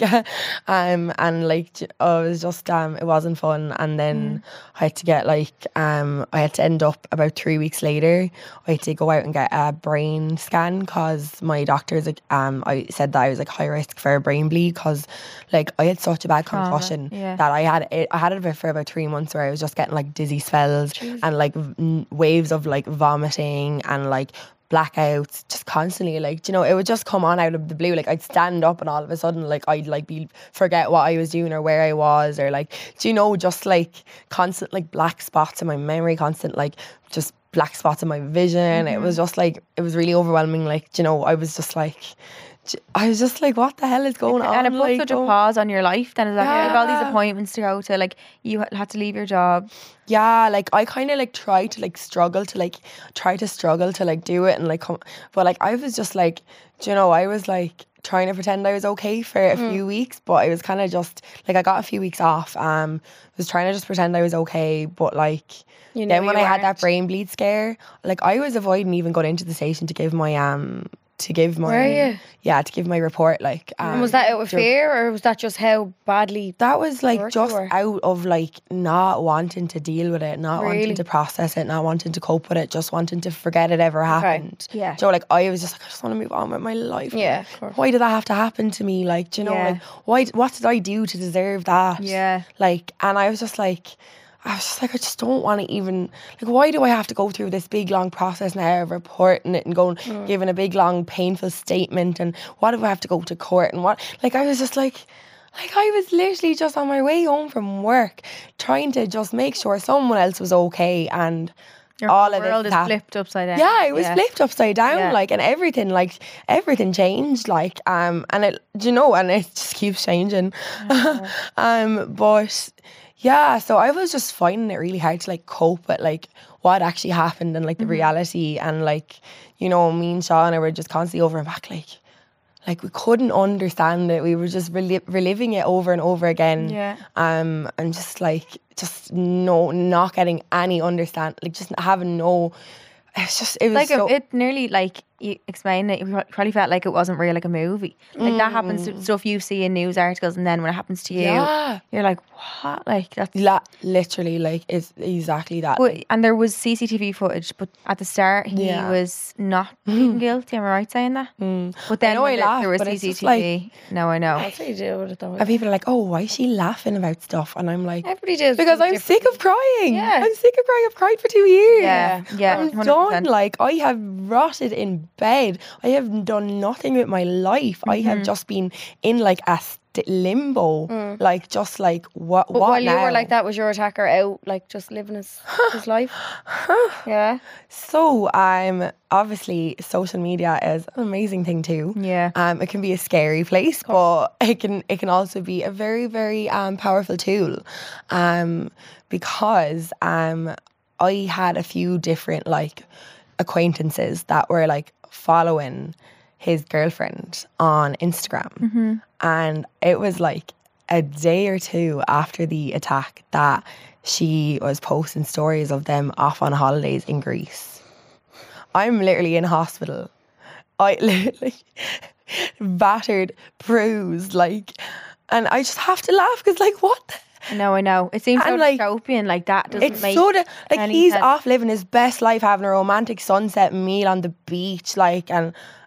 um, and, like, j- oh, it was just, um, it wasn't fun. And then I had to get, like, um, I had to end up about three weeks later, I had to go out and get a brain scan because my doctors, like, um, I said that I was, like, high risk for a brain bleed because, like, I had such a bad Trauma, concussion yeah. that I had it, I had it for about three months where I was just getting, like, dizzy spells and, like, v- waves of, like, vomiting and, like, blackouts just constantly, like, do you know, it would just come on out of the blue. Like, I'd stand up and all of a sudden, like, I'd like be forget what I was doing or where I was, or, like, do you know, just like constant, like, black spots in my memory, constant, like, just black spots in my vision. It was just like, it was really overwhelming. Like, do you know, I was just like, j- I was just like, what the hell is going on? And it puts Like, such a don't- pause on your life then, is that like all these Yeah. appointments to go to, like you ha- had to leave your job. Yeah, like, I kind of like try to like struggle to like try to struggle to like do it and like come, but like I was just like, do you know, I was like trying to pretend I was okay for a few weeks, but I was kind of just like, I got a few weeks off. Um, was trying to just pretend I was okay, but like You then know when you I had that weren't. brain bleed scare, like I was avoiding even going into the station to give my um to give my Were you? yeah to give my report. Like, um, And was that out of dur- fear, or was that just how badly? That was like hurt you just were? out of like not wanting to deal with it, not Really? wanting to process it, not wanting to cope with it, just wanting to forget it ever happened. Yeah. So like I was just like, I just want to move on with my life. Yeah, of course. Why did that have to happen to me? Like, do you know, Yeah. like why? What did I do to deserve that? Yeah. Like, and I was just like, I was just like, I just don't want to even, like, why do I have to go through this big long process now of reporting it and going, Mm. giving a big long painful statement, and what do I have to go to court and what? Like, I was just like, like I was literally just on my way home from work, trying to just make sure someone else was okay, and Your all whole of world this is hap- flipped upside down. yeah, it was flipped upside down, Yeah. like, and everything, like, everything changed, like, um, and it, do you know, and it just keeps changing, um, but yeah, so I was just finding it really hard to like cope with like what actually happened and like the reality, and like, you know, me and Shauna were just constantly over and back, like, like we couldn't understand it. We were just reli- reliving it over and over again. Yeah. Um, and just like, just no, not getting any understand, like just having no. It's just, it was Like so. it, it nearly like you explained it, you probably felt like it wasn't real, like a movie. Like that happens to stuff you see in news articles, and then when it happens to you, Yeah. you're like, what? Like that's. La- literally, like, it's exactly that. But, and there was C C T V footage, but at the start he Yeah. was not pleading guilty. Am I right saying that? But then know I when there, laugh, there was but it's C just C T V. no, I know. That's what you do with it though. And people are like, oh, why is she laughing about stuff? And I'm like, Everybody does because I'm things sick of crying. Yeah. I'm sick of crying. I've cried for two years. Yeah, yeah, I'm one hundred done. percent. Like, I have rotted in bed. I have done nothing with my life. I Mm-hmm. have just been in like a st- limbo. Like, just like, what, But what while now? you were like that, was your attacker out, like just living his his life? Yeah. So, um, obviously, social media is an amazing thing too. Yeah. Um, it can be a scary place, but it can it can also be a very very um powerful tool, um, because um, I had a few different like acquaintances that were like following his girlfriend on Instagram, and it was like a day or two after the attack that she was posting stories of them off on holidays in Greece. I'm literally in hospital. I literally battered, bruised, like, and I just have to laugh because, like, what? The, No, I know. It seems so And, like, dystopian. Like that doesn't it's make so da- like any he's sense. off living his best life, having a romantic sunset meal on the beach, like, and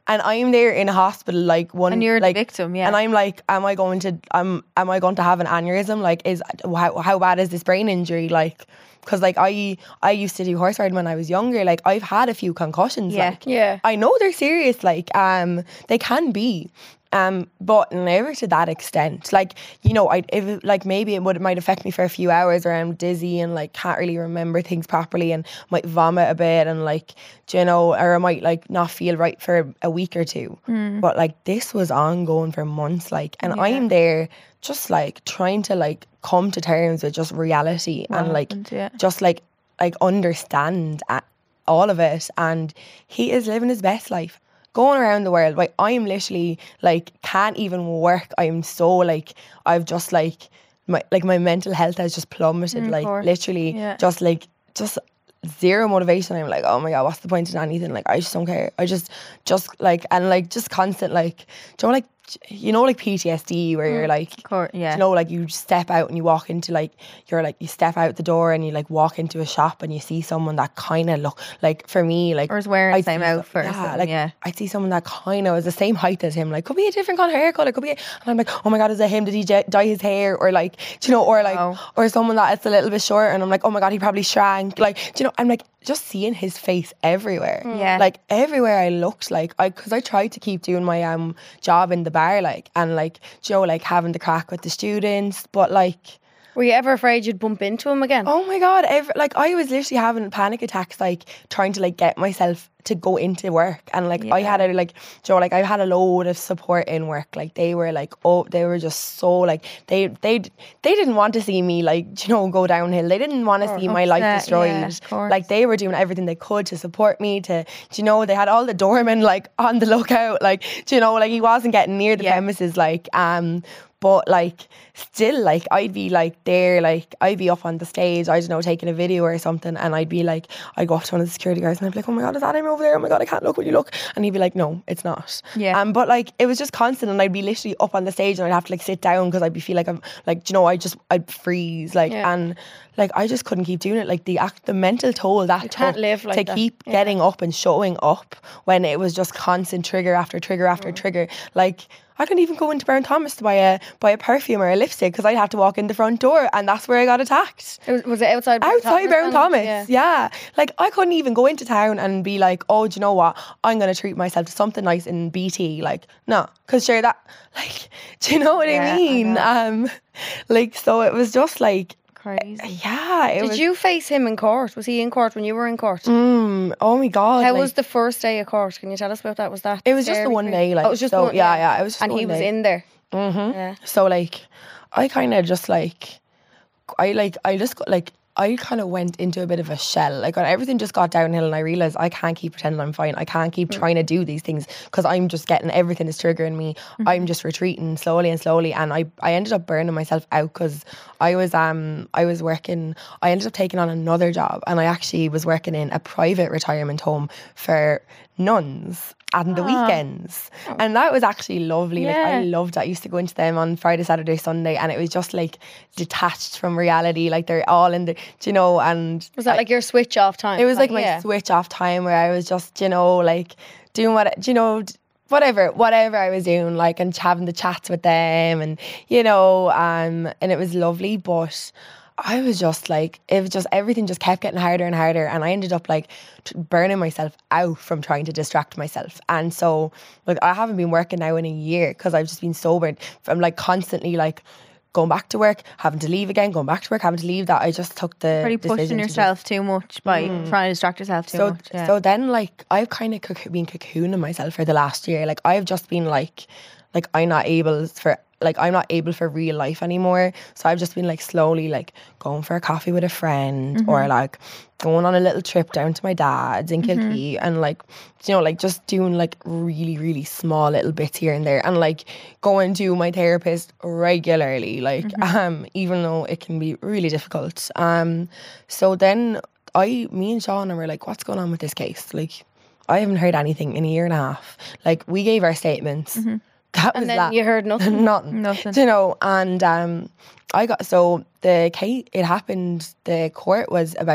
and I'm there in a hospital, like one, And you're the like, victim, yeah. And I'm like, am I going to, um, am I going to have an aneurysm? Like, is how how bad is this brain injury? Like, because like I I used to do horse riding when I was younger. Like, I've had a few concussions. Yeah. Like, Yeah. I know they're serious. Like, um, they can be. Um, but never to that extent. Like, you know, I if it, like maybe it would it might affect me for a few hours, or I'm dizzy and like can't really remember things properly, and might vomit a bit, and like, you know, or I might like not feel right for a week or two. Mm. But like this was ongoing for months, like, and I'm there just like trying to like come to terms with just reality and like happened, yeah. just like like understand a- all of it. And he is living his best life, going around the world. Like, I'm literally like can't even work. I'm so like I've just like my like my mental health has just plummeted. Mm, of like course. literally Yeah. just like just zero motivation. I'm like, oh my god, what's the point in anything? Like, I just don't care. I just just like and like just constant like, do you know, like you know like P T S D where you're like, Of course, yeah. you know, like you step out and you walk into like you're like you step out the door and you like walk into a shop and you see someone that kind of look like, for me, like, Or is wearing the I'd same see so- outfit or yeah, something, like yeah. I'd see someone that kind of was the same height as him, like could be a different kind of hair color, could be a, and I'm like, oh my god, is that him? Did he j- dye his hair? Or like, do you know, or like Wow. or someone that is a little bit short and I'm like, oh my god, he probably shrank. Like, do you know, I'm like just seeing his face everywhere. Yeah. Like everywhere I looked, like I because I tried to keep doing my um job in the bar, like, and like, do you know, like having the crack with the students, but like, Were you ever afraid you'd bump into him again? oh my god, every, like I was literally having panic attacks, like trying to like get myself to go into work, and like I had a like, you know, like I had a load of support in work. Like they were like, oh, they were just so like they they they didn't want to see me like, you know, go downhill. They didn't want to see my life upset, destroyed. yeah, of course. Like they were doing everything they could to support me. To, do you know, they had all the doormen like on the lookout. Like, do you know, like he wasn't getting near the Yeah. premises. Like um. But like still, like I'd be like there, like I'd be up on the stage, I don't know, taking a video or something, and I'd be like, I'd go up to one of the security guards and I'd be like, oh my god, is that him over there? Oh my god, I can't look when you look. And he'd be like, no, it's not. Yeah. Um, but like it was just constant, and I'd be literally up on the stage and I'd have to like sit down because I'd be feel like I'm like, do you know, I just I'd freeze, like, Yeah. and like I just couldn't keep doing it. Like the act, the mental toll that You can't took live like to that. keep Yeah. getting up and showing up when it was just constant trigger after trigger Mm. after trigger. Like I couldn't even go into Brown Thomas to buy a buy a perfume or a lipstick because I'd have to walk in the front door, and that's where I got attacked. It was, was it outside Brown Outside Thomas Brown then? Thomas, Yeah. yeah. Like I couldn't even go into town and be like, oh, do you know what? I'm gonna treat myself to something nice in B T. Like, no, because sure that, like, do you know what Yeah, I I mean? know. Um, like, so it was just like, Crazy. yeah. It Did was, you face him in court? Was he in court when you were in court? Mm, oh my god. How like, was the first day of court? Can you tell us about that? Was that It was just the scary one for you? day, like, oh, it was just so, the one, yeah, yeah, it was just and the he one was day. in there. Mm-hmm. Yeah. So like, I kind of just like, I like, I just got like, I kind of went into a bit of a shell. Like when everything just got downhill, and I realized I can't keep pretending I'm fine. I can't keep trying to do these things because I'm just getting everything is triggering me. I'm just retreating slowly and slowly, and I, I ended up burning myself out because I was um I was working. I ended up taking on another job, and I actually was working in a private retirement home for nuns on the weekends, and that was actually lovely. Like I Yeah. loved that. I used to go into them on Friday, Saturday, Sunday, and it was just like detached from reality. Like they're all in the, do you know, and Was that I- like your switch off time? it was like my yeah. switch off time where I was just, you know, like doing what, do you know, d- whatever, whatever I was doing, like, and having the chats with them, and, you know, um, and it was lovely, but I was just like, it was just, everything just kept getting harder and harder, and I ended up like t- burning myself out from trying to distract myself. And so, like, I haven't been working now in a year because I've just been sobered from like constantly like going back to work, having to leave again, going back to work, having to leave. That I just took the Pretty decision pushing to just- yourself too much by trying to distract yourself too so, much. Yeah. so then, like, I've kind of cocoon, been cocooning myself for the last year. Like, I've just been like, like I'm not able for, like, I'm not able for real life anymore. So I've just been like slowly, like, going for a coffee with a friend, or like going on a little trip down to my dad's in Kilkee, and like, you know, like just doing like really, really small little bits here and there, and like going to my therapist regularly, like, um, even though it can be really difficult. Um, so then I, me and Sean were like, what's going on with this case? Like, I haven't heard anything in a year and a half. Like, we gave our statements. That was And then that. you heard nothing. nothing. Nothing. Do you know? And um, I got, so the case, it happened, the court was about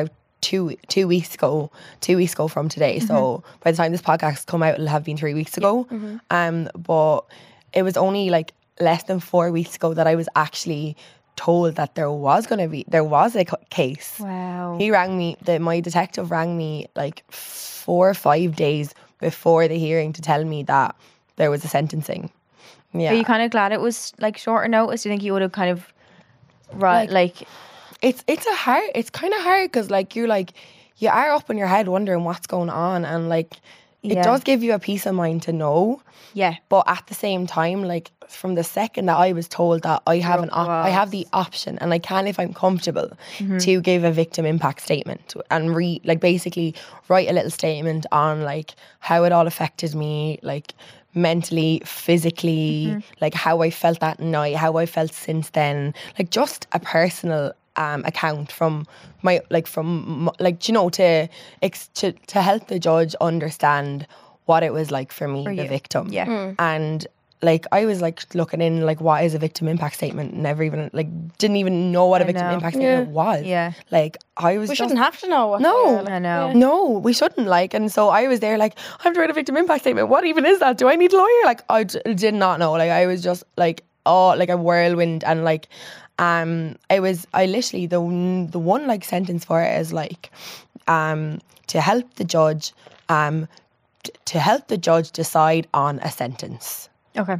two two weeks ago, two weeks ago from today. Mm-hmm. So by the time this podcast come out, it'll have been three weeks ago. Yeah. Mm-hmm. Um, but it was only like less than four weeks ago that I was actually told that there was going to be, there was a case. Wow. He rang me, the, my detective rang me like four or five days before the hearing to tell me that there was a sentencing. Yeah. Are you kind of glad it was like shorter notice? Do you think you would have kind of, right, like, like it's it's a hard, it's kind of hard because like you're like, you are up in your head wondering what's going on, and like it yeah. does give you a peace of mind to know. Yeah. But at the same time, like from the second that I was told that I have an op- I have the option, and I can, if I'm comfortable, mm-hmm. to give a victim impact statement and re like basically write a little statement on like how it all affected me, like mentally, physically, mm-hmm. like how I felt that night, how I felt since then, like just a personal um account from my like from like you know to ex- to to help the judge understand what it was like for me, for the you. victim. Yeah. Mm. And like I was like looking in like what is a victim impact statement, never even like didn't even know what a I victim know. impact statement yeah. was. Yeah. Like I was We just, shouldn't have to know what No. I know. Yeah. No, we shouldn't like and so I was there like, I'm trying a victim impact statement. What even is that? Do I need a lawyer? Like I d- did not know. Like I was just like oh like a whirlwind, and like um it was I literally the the one like sentence for it is like um to help the judge um t- to help the judge decide on a sentence. Okay.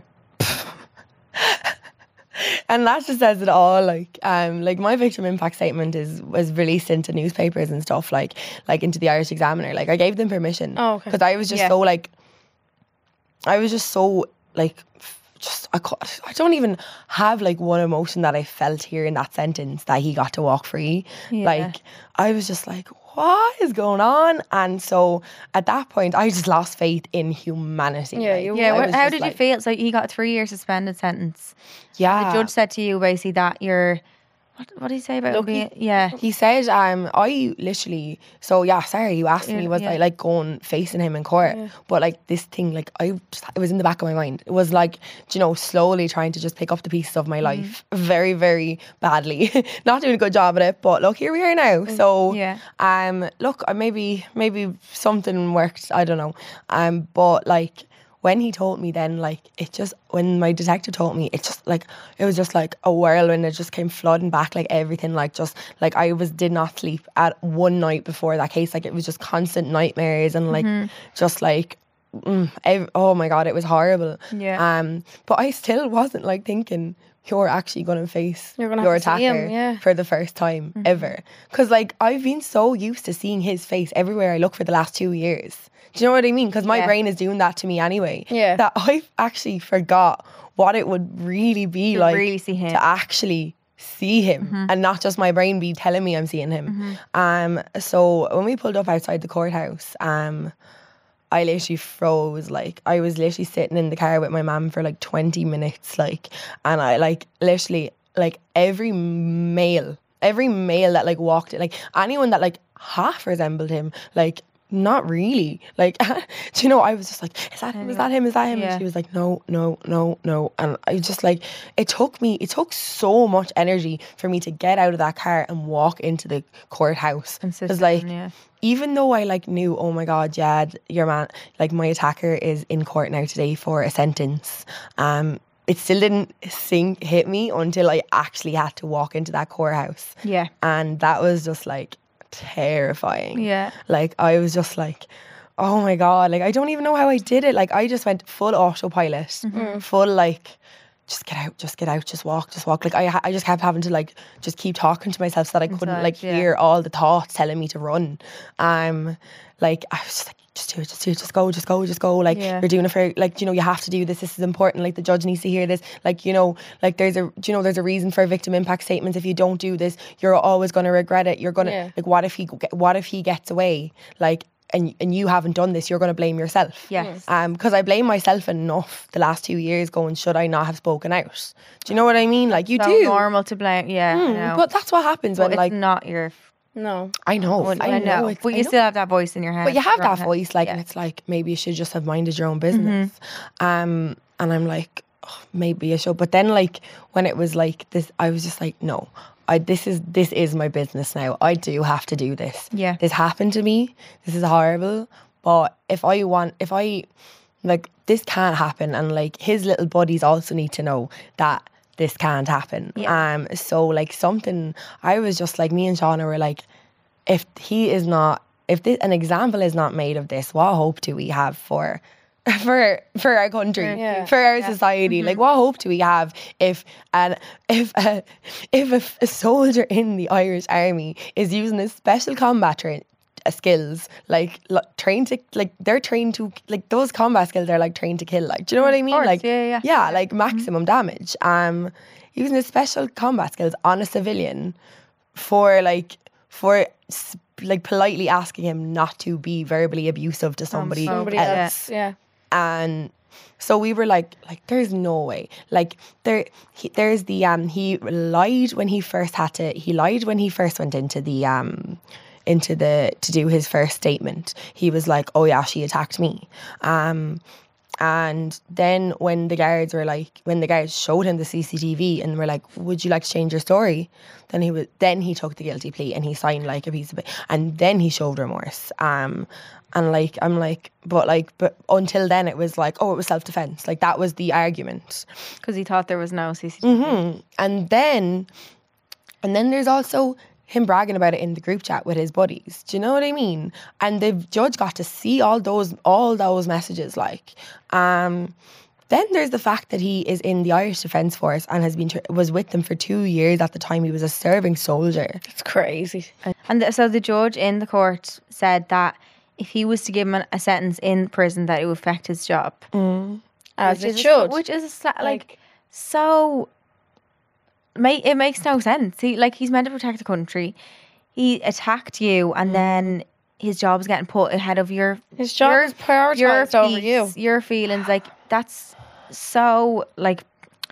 And that just says it all. Like, um, like my victim impact statement is was released into newspapers and stuff, like, like into the Irish Examiner. Like, I gave them permission Oh, okay. because I was just Yeah. so like, I was just so like, just I, ca- I don't even have like one emotion that I felt here in that sentence that he got to walk free. Yeah. Like, I was just like, what is going on? And so at that point, I just lost faith in humanity. Yeah, like, you- Yeah. I What, was how just did like, you feel? So he got a three year suspended sentence. Yeah. The judge said to you basically that you're. What, what did he say about Lucky. being? Yeah. He said, um, I literally, so yeah, sorry, you asked me, Yeah, was yeah. I like going facing him in court? Yeah. But like this thing, like I, just, it was in the back of my mind. It was like, do you know, slowly trying to just pick up the pieces of my Mm-hmm. life very, very badly. Not doing a good job at it, but look, here we are now. So, Yeah. um, look, I maybe, maybe something worked, I don't know. Um, but like, when he told me then, like, it just, when my detective told me, it just, like, it was just like a whirlwind. It just came flooding back, like, everything, like, just, like, I was, did not sleep at one night before that case. Like, it was just constant nightmares and, like, Mm-hmm. just, like, mm, ev- oh my God, it was horrible. Yeah. Um, but I still wasn't, like, thinking, you're actually going to face You're gonna your have to see attacker him, yeah. for the first time Mm-hmm. ever. Because, like, I've been so used to seeing his face everywhere I look for the last two years. Do you know what I mean? Because my Yeah. brain is doing that to me anyway. Yeah. That I've actually forgot what it would really be To like really see him. to actually see him and not just my brain be telling me I'm seeing him. Um. So when we pulled up outside the courthouse, um, I literally froze. Like I was literally sitting in the car with my mum for like twenty minutes, like, and I like literally like every male, every male that like walked in, like anyone that like half resembled him, like. Not really. Like, do you know, I was just like, is that him? Is that him? Is that him? Yeah. And she was like, no, no, no, no. And I just like, it took me, it took so much energy for me to get out of that car and walk into the courthouse. Consistent, Because like, yeah. even though I like knew, oh my God, Jad, your man, like my attacker is in court now today for a sentence. Um, it still didn't sink, hit me until I actually had to walk into that courthouse. Yeah. And that was just like, terrifying. Yeah. Like I was just like, oh my God, like I don't even know how I did it. Like I just went full autopilot, Mm-hmm. full like, just get out, just get out, just walk, just walk. Like I, ha- I just kept having to like just keep talking to myself so that I couldn't Inside, like yeah. hear all the thoughts telling me to run. Um, like I was just like, just do it, just do it, just go, just go, just go. Like Yeah. you're doing it for, like, you know, you have to do this. This is important. Like the judge needs to hear this. Like, you know, like there's a, do you know, there's a reason for victim impact statements. If you don't do this, you're always going to regret it. You're going to, Yeah. like, what if he, get- what if he gets away? Like, and and you haven't done this, you're going to blame yourself. Yes. Um, because I blame myself enough the last two years going, should I not have spoken out? Do you know what I mean? Like you So do. normal to blame. Yeah. I Mm, know. but that's what happens But when it's like, not your. No. I know, Well, I, know. it's- But I you know. still have that voice in your head. But you have Right that now. voice, like, Yeah. and it's like, maybe you should just have minded your own business. Um, and I'm like, oh, maybe I should. But then, like, when it was like this, I was just like, no, I this is this is my business now. I do have to do this. Yeah. This happened to me. This is horrible. But if I want, if I, like, this can't happen. And, like, his little buddies also need to know that this can't happen. Yeah. Um. So, like, something, I was just like, me and Shauna were like, if he is not, if this, an example is not made of this, what hope do we have for for for our country, Yeah. for our society? Like, what hope do we have if an if a, if a, a soldier in the Irish Army is using his special combat train uh, skills, like, like trained to, like, they're trained to, like, those combat skills are like trained to kill, like, do you know what I mean? course, Like, yeah, yeah. yeah, like maximum damage. Um, using his special combat skills on a civilian for like for s- like politely asking him not to be verbally abusive to somebody, Somebody else. else. Yeah. And so we were like, like, there's no way. Like, there, he, there's the um, he lied when he first had to. He lied when he first went into the um, into the to do his first statement. He was like, oh yeah, she attacked me. Um, and then when the guards were like, when the guards showed him the C C T V and were like, would you like to change your story? Then he was, then he took the guilty plea and he signed like a piece of it, and then he showed remorse. Um, and like, I'm like, but like, but until then it was like, oh, it was self-defense. Like, that was the argument. Because he thought there was no C C T V. Hmm. And then, and then there's also him bragging about it in the group chat with his buddies. Do you know what I mean? And the judge got to see all those all those messages. Like, um, then there's the fact that he is in the Irish Defence Force and has been tr- was with them for two years at the time. He was a serving soldier. It's crazy. And th- so the judge in the court said that if he was to give him an, a sentence in prison, that it would affect his job. As which it is should. which is a sla- like so. Make it makes no sense. He like he's meant to protect the country. He attacked you, and then his job is getting put ahead of your His job your, is prioritised over you. peace, your feelings. Like, that's so like.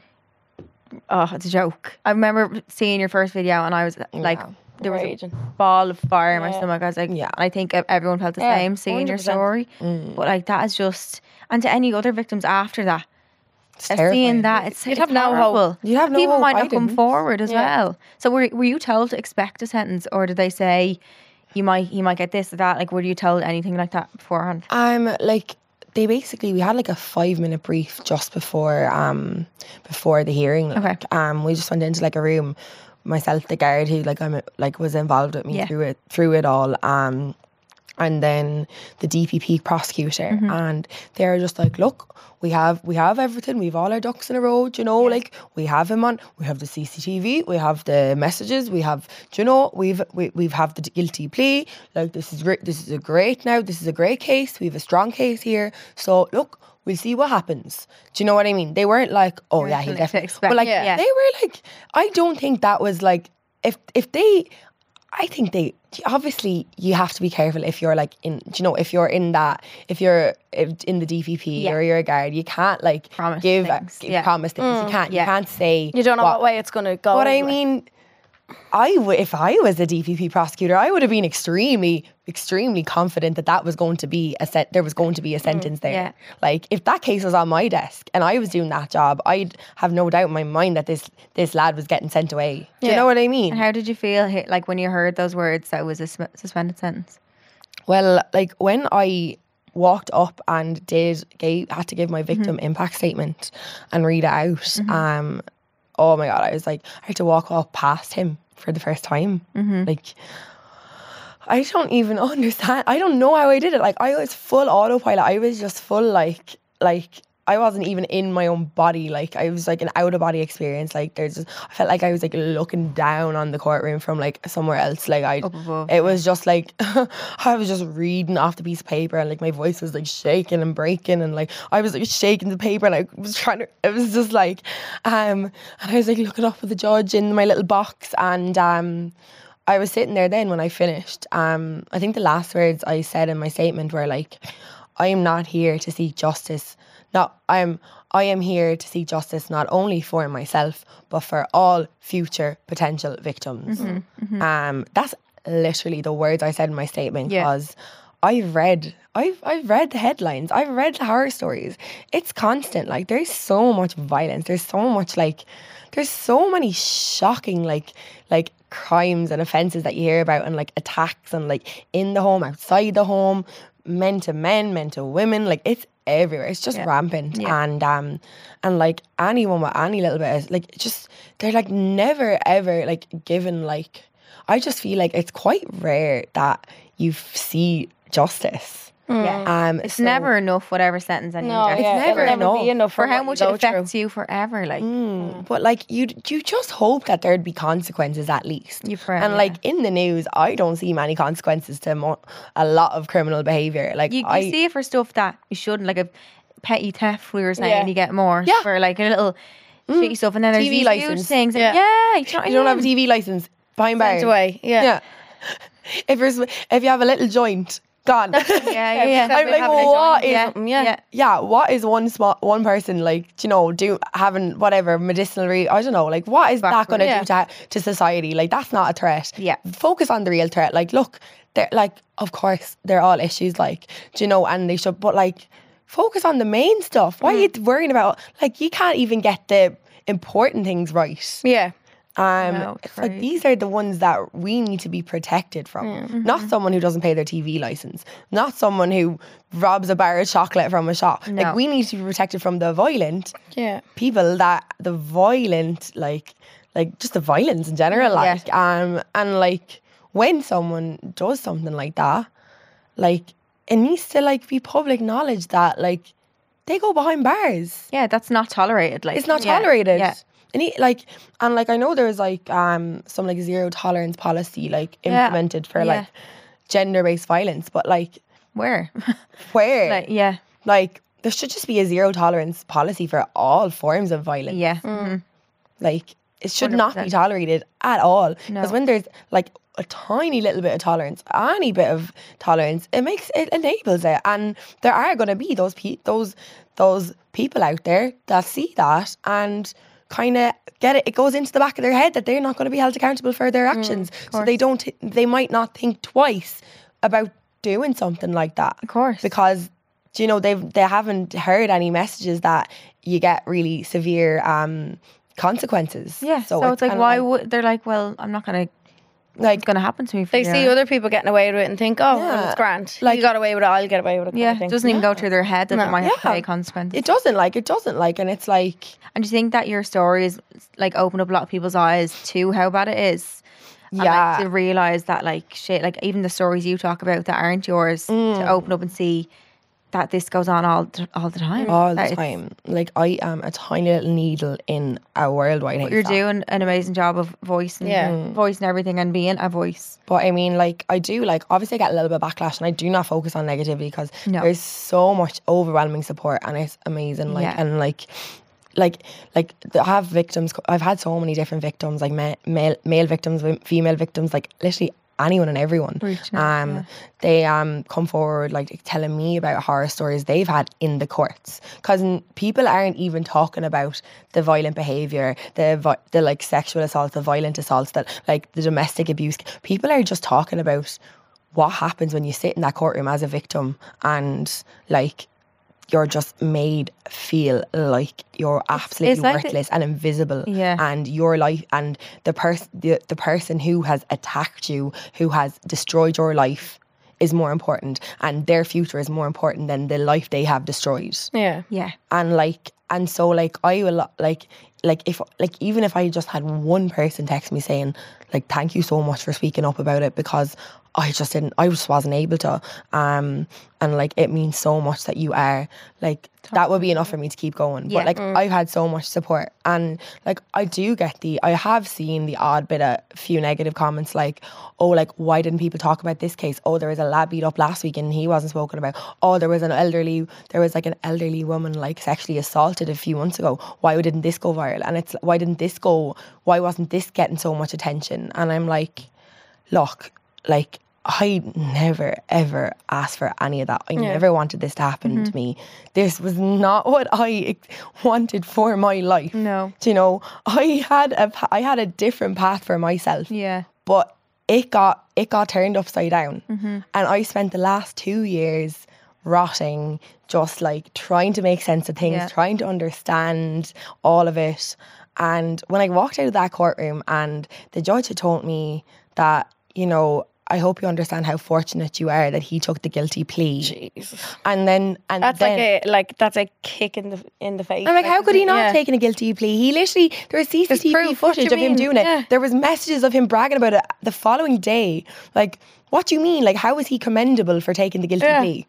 Oh, it's a joke. I remember seeing your first video, and I was like, Yeah. there was Raging. a ball of fire in my Yeah. stomach. I was like, Yeah. I think ev- everyone felt the Yeah, same seeing one your hundred percent. story. But like, that is just, and to any other victims after that, It's uh, terrifying. seeing that, it's, You'd it's have no hope. horrible. You'd have no People hope. might I not come didn't. forward as Yeah. well. So were were you told to expect a sentence, or did they say you might you might get this or that? Like, were you told anything like that beforehand? Um, like, they basically, we had like a five minute brief just before um before the hearing. Like, Okay. Um, we just went into like a room, myself, the guard who like I'm like was involved with me Yeah. through it through it all. Um, and then the D P P prosecutor, Mm-hmm. and they're just like, look, we have we have everything, we've all our ducks in a row, do you know, like, we have him on, we have the C C T V, we have the messages, we have, do you know, we've we, we've have the guilty plea, like, this is great, this is a great now, this is a great case, we have a strong case here, so look, we'll see what happens. Do you know what I mean? They weren't like, oh yeah, he'll to definitely, expect- but like, yeah. they were like, I don't think that was like, if if they, I think they, obviously you have to be careful if you're like in, do you know, if you're in that, if you're if- in the D P P Yeah. or you're a guard, you can't like Promise give, things, give yeah. promise things. You can't, yeah. you can't say. You don't know what, way it's going to go. But I like. mean, I w- if I was a D P P prosecutor, I would have been extremely, extremely confident that that was going to be a set. There was going to be a sentence there. yeah. Like, if that case was on my desk and I was doing that job, I'd have no doubt in my mind that this this lad was getting sent away. Do you Yeah. know what I mean? And how did you feel hi- like when you heard those words that it was a sm- suspended sentence? Well, like, when I walked up and did gave, had to give my victim impact statement and read it out, um, oh my God, I was like, I had to walk up past him for the first time. Like, I don't even understand. I don't know how I did it. Like, I was full autopilot. I was just full like, like, I wasn't even in my own body. Like, I was like an out of body experience. Like, there's just, I felt like I was like looking down on the courtroom from like somewhere else. Like, I, Up above, it was just like, I was just reading off the piece of paper, and like my voice was like shaking and breaking, and like I was like shaking the paper, and I was trying to, it was just like, um, and I was like looking up at the judge in my little box, and um, I was sitting there then when I finished. Um, I think the last words I said in my statement were like, I am not here to seek justice. Not I'm I am here to seek justice not only for myself, but for all future potential victims. Um, that's literally the words I said in my statement. Yeah. Was I've read I've I've read the headlines. I've read the horror stories. It's constant. Like there's so much violence. There's so much like there's so many shocking like like crimes and offences that you hear about, and like attacks, and like in the home, outside the home, men to men, men to women. Like it's everywhere. It's just Yeah. rampant. Yeah. And um and like anyone with any little bit of like just they're like never ever like given like I just feel like it's quite rare that you f- see justice. Yeah. Um, It's so- never enough, whatever sentence any No, judge. yeah, never it'll never be enough. enough For how what much you it go through. affects you forever, like Mm, but like you, you just hope that there'd be consequences at least. You pray, and yeah. like in the news, I don't see many consequences to mo- a lot of criminal behavior. Like you, you I, see it for stuff that you shouldn't, like a petty theft. We were saying Yeah. you get more Yeah. for like a little shitty stuff, and then there's T V these huge license. things. Yeah. Yeah, you, know you don't have a T V license behind bars. Sent away. Yeah. Yeah. if there's if you have a little joint, gone. Yeah, yeah, yeah. because I'm we like, have a well, what joint, is yeah. Yeah. yeah. yeah, what is one small one person like? do You know, do having whatever medicinal? Re- I don't know. Like, what is that going to Yeah. do to to society? Like, that's not a threat. Yeah. Focus on the real threat. Like, look, they're like, of course, they're all issues. Like, do you know, and they should, but like, focus on the main stuff. Why are you worrying about? Like, you can't even get the important things right. Yeah. Um, No, it's it's like crazy. these are the ones that we need to be protected from. Not someone who doesn't pay their T V license. Not someone who robs a bar of chocolate from a shop. No. Like we need to be protected from the violent Yeah. people. That the violent, like, like just the violence in general. Like, um, and like when someone does something like that, like it needs to like be public knowledge that like they go behind bars. Yeah, that's not tolerated. Like It's not yeah, tolerated. Yeah. And he, like and like I know there's like um some like zero tolerance policy like Yeah. implemented for Yeah. like gender based violence, but like Where? where like yeah, like there should just be a zero tolerance policy for all forms of violence. yeah. mhm. Like it should not be one hundred percent. tolerated at all. No. Because when there's like a tiny little bit of tolerance, any bit of tolerance, it makes it enables it. And there are going to be those pe- those those people out there that see that and kind of get it. It goes into the back of their head that they're not going to be held accountable for their actions. so they don't. They might not think twice about doing something like that. Of course. Because you know they've they haven't heard any messages that you get really severe um consequences. Yeah. So, it's like, kinda why would they're like, well, I'm not gonna. like It's gonna happen to me. For They you. see other people getting away with it and think, oh, well, Yeah. it's grand. Like- you got away with it, I'll get away with it. kind Yeah, of thing. it doesn't even go through their head that No. they might have to Yeah. pay consequences. it doesn't like it doesn't like and it's like And do you think that your stories like open up a lot of people's eyes to how bad it is? And, Yeah. like, to realise that like shit, like even the stories you talk about that aren't yours, Mm. to open up and see that this goes on all th- all the time. all That the it's- time. Like I am a tiny little needle in a worldwide You're haystack. doing an amazing job of voicing, Yeah. voicing everything and being a voice. But I mean, like I do, like obviously I get a little bit of backlash, and I do not focus on negativity because No. there's so much overwhelming support, and it's amazing. Like Yeah. and like, like like I have victims. I've had so many different victims, like ma- male male victims, female victims, like literally anyone and everyone. Reaching out, um, yeah. they um come forward like telling me about horror stories they've had in the courts, because people aren't even talking about the violent behavior, the vi- the like sexual assaults, the violent assaults, that like the domestic abuse. People are just talking about what happens when you sit in that courtroom as a victim and like you're just made feel like you're absolutely it's like the- worthless and invisible. Yeah. And your life and the person the, the person who has attacked you, who has destroyed your life, is more important, and their future is more important than the life they have destroyed. Yeah. Yeah. And like and so like I will like like if like even if I just had one person text me saying like thank you so much for speaking up about it, because I just didn't I just wasn't able to um and like it means so much that you are like that would be enough for me to keep going. Yeah. But like I've had so much support, and like I do get the I have seen the odd bit of few negative comments like, oh, like why didn't people talk about this case? Oh, there was a lad beat up last week and he wasn't spoken about. Oh, there was an elderly there was like an elderly woman like sexually assaulted a few months ago. Why didn't this go viral? And it's why didn't this go why wasn't this getting so much attention? And I'm like, look, like I never ever asked for any of that. I never wanted this to happen to me. This was not what I ex- wanted for my life. No. Do you know, I had a pa- I had a different path for myself. Yeah. But it got it got turned upside down. Mm-hmm. And I spent the last two years rotting, just like trying to make sense of things, Yeah. trying to understand all of it. And when I walked out of that courtroom and the judge had told me that, you know, I hope you understand how fortunate you are that he took the guilty plea. Jeez. And then and That's then, like a like that's a kick in the in the face. I'm like, how could he not yeah. have taken a guilty plea? He literally, there was C C T V proof, what do footage you of him mean? doing it. Yeah. There was messages of him bragging about it the following day. Like, what do you mean? Like, how is he commendable for taking the guilty Yeah. plea?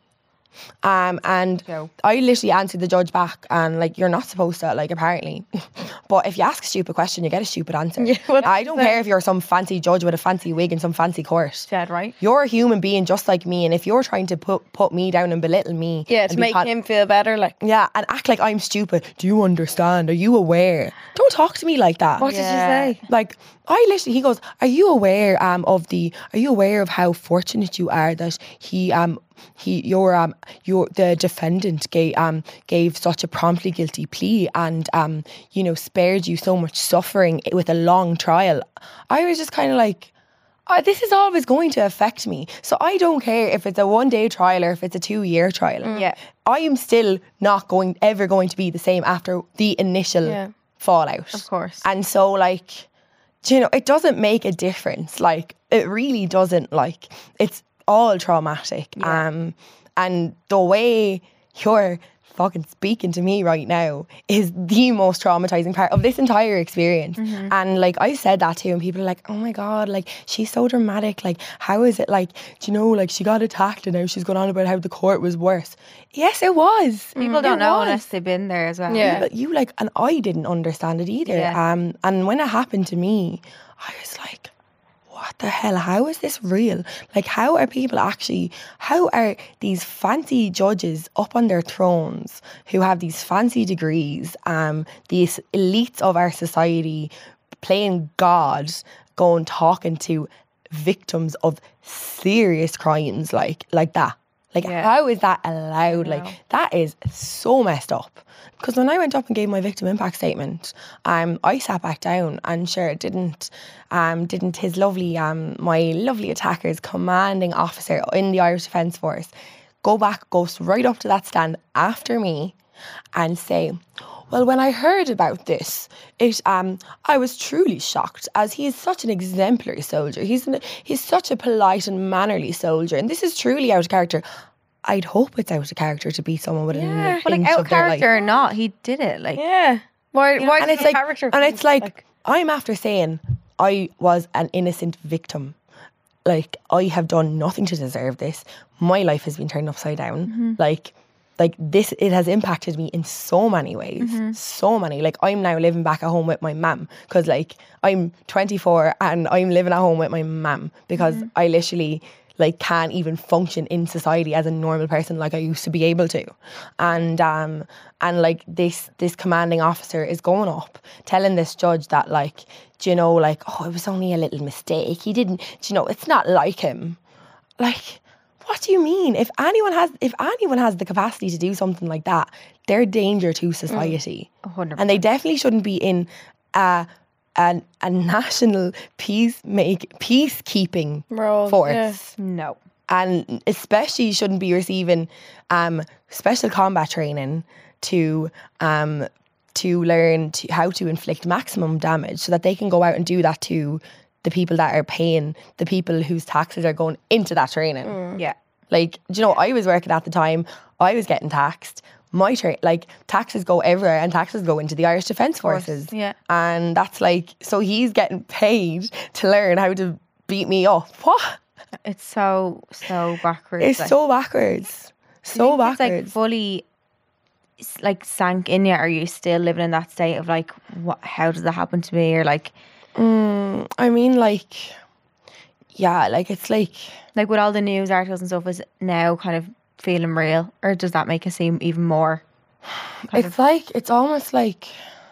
Um, and So- I literally answered the judge back, and like, you're not supposed to, like, apparently. But if you ask a stupid question, you get a stupid answer. Yeah, what I did don't you say? care if you're some fancy judge with a fancy wig in some fancy court. Dead right. You're a human being just like me, and if you're trying to put put me down and belittle me, Yeah, and to be make con- him feel better. Like, yeah, and act like I'm stupid. Do you understand? Are you aware? Don't talk to me like that. what Yeah. did you say? Like, I literally, he goes, are you aware um of the, are you aware of how fortunate you are that he um he your um your the defendant gave um gave such a promptly guilty plea and um you know spared you so much suffering with a long trial. I was just kind of like, oh, this is always going to affect me. So I don't care if it's a one day trial or if it's a two year trial. Yeah. I am still not going ever going to be the same after the initial Yeah. fallout. Of course. And so like, do you know, it doesn't make a difference. Like, it really doesn't. Like, it's all traumatic. Yeah. Um, and the way you're fucking speaking to me right now is the most traumatizing part of this entire experience. Mm-hmm. And like, I said that too, and people are like, oh my God, like, she's so dramatic. Like, how is it like, do you know, like, she got attacked and now she's going on about how the court was worse. Yes, it was. People don't It know was. unless they've been there as well. Yeah. But you like, and I didn't understand it either. Yeah. Um, and when it happened to me, I was like, what the hell? How is this real? Like, how are people actually, how are these fancy judges up on their thrones who have these fancy degrees, um, these elites of our society playing God, going talking to victims of serious crimes like like that? Like, Yeah. how is that allowed? know. Like, that is so messed up. Because when I went up and gave my victim impact statement, um, I sat back down and sure didn't, um, didn't his lovely, um, my lovely attacker's commanding officer in the Irish Defence Force go back, go right up to that stand after me and say, well, when I heard about this, it um, I was truly shocked, as he is such an exemplary soldier. He's an, he's such a polite and mannerly soldier, and this is truly out of character. I'd hope it's out of character to be someone with Yeah. an But like inch out of of their character life. or not, he did it. Like Yeah. Why? why And does it's the like, character and it's feel like, I'm after saying I was an innocent victim. Like, I have done nothing to deserve this. My life has been turned upside down. Mm-hmm. Like, like this, it has impacted me in so many ways. Mm-hmm. So many. Like, I'm now living back at home with my mum because, like, I'm twenty-four and I'm living at home with my mum because Mm-hmm. I literally, like, can't even function in society as a normal person like I used to be able to. And um and like this this commanding officer is going up telling this judge that, like, do you know, like, oh, it was only a little mistake. He didn't, do you know, it's not like him. Like, what do you mean? If anyone has if anyone has the capacity to do something like that, they're a danger to society. one hundred percent. And they definitely shouldn't be in a a, a national peace make peacekeeping Role, force. yeah. no. And especially shouldn't be receiving um, special combat training to um, to learn to, how to inflict maximum damage so that they can go out and do that to the people that are paying, the people whose taxes are going into that training. Yeah. Like, do you know, I was working at the time, I was getting taxed. My tra- like taxes go everywhere and taxes go into the Irish Defence course, Forces. yeah. And that's like, so he's getting paid to learn how to beat me up. What? It's so so backwards. It's like. so backwards. So It's like backwards. fully s- like sank in you. Are you still living in that state of like, what? How does that happen to me? Or like, Mm, I mean, like, yeah, like it's like, like with all the news articles and stuff, is now kind of feeling real, or does that make it seem even more? kind it's like, it's almost like,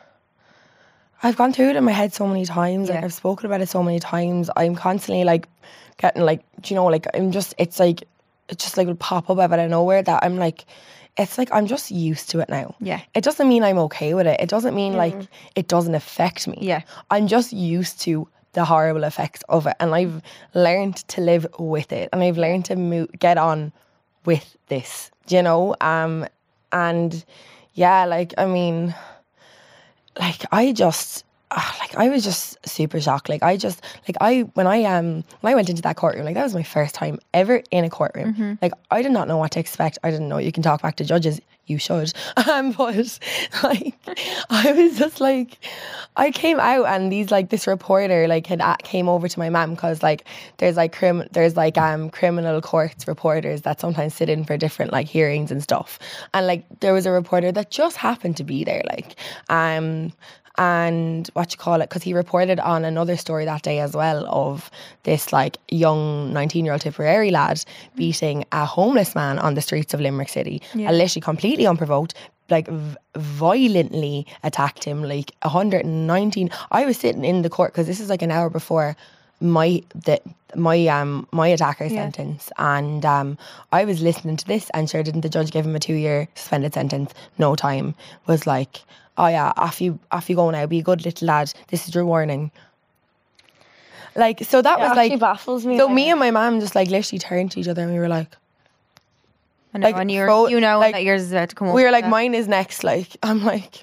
I've gone through it in my head so many times. Like, Yeah. I've spoken about it so many times. I'm constantly like getting like, do you know, like, I'm just, it's like, it just like will pop up out of nowhere that I'm like, it's like I'm just used to it now. Yeah. It doesn't mean I'm okay with it. It doesn't mean like it doesn't affect me. Yeah. I'm just used to the horrible effects of it, and I've learned to live with it, and I've learned to move, get on with this, you know. Um, and yeah, like I mean, like I just. Uh, like I was just super shocked. Like I just like I when I um when I went into that courtroom, like that was my first time ever in a courtroom. Mm-hmm. Like I did not know what to expect. I didn't know. You can talk back to judges. You should. Um, but like I was just like I came out and these like this reporter like had uh, came over to my mum because like there's like crim there's like um criminal courts reporters that sometimes sit in for different like hearings and stuff. And like there was a reporter that just happened to be there. Like um. And what you call it, because he reported on another story that day as well of this like young nineteen year old Tipperary lad beating a homeless man on the streets of Limerick City, Yeah. and literally completely unprovoked, like v- violently attacked him, like one hundred nineteen. I was sitting in the court because this is like an hour before my the my um my attacker's Yeah. sentence, and um I was listening to this, and sure didn't the judge give him a two year suspended sentence? No time. Was like, oh yeah, off you off you go now, be a good little lad, this is your warning. Like, so that It was actually like baffles me. so like- me and my mum just like literally turned to each other and we were like I know, like, and you're, fro- you know like, that yours is about to come up. we were like, yeah. mine is next. Like, I'm like,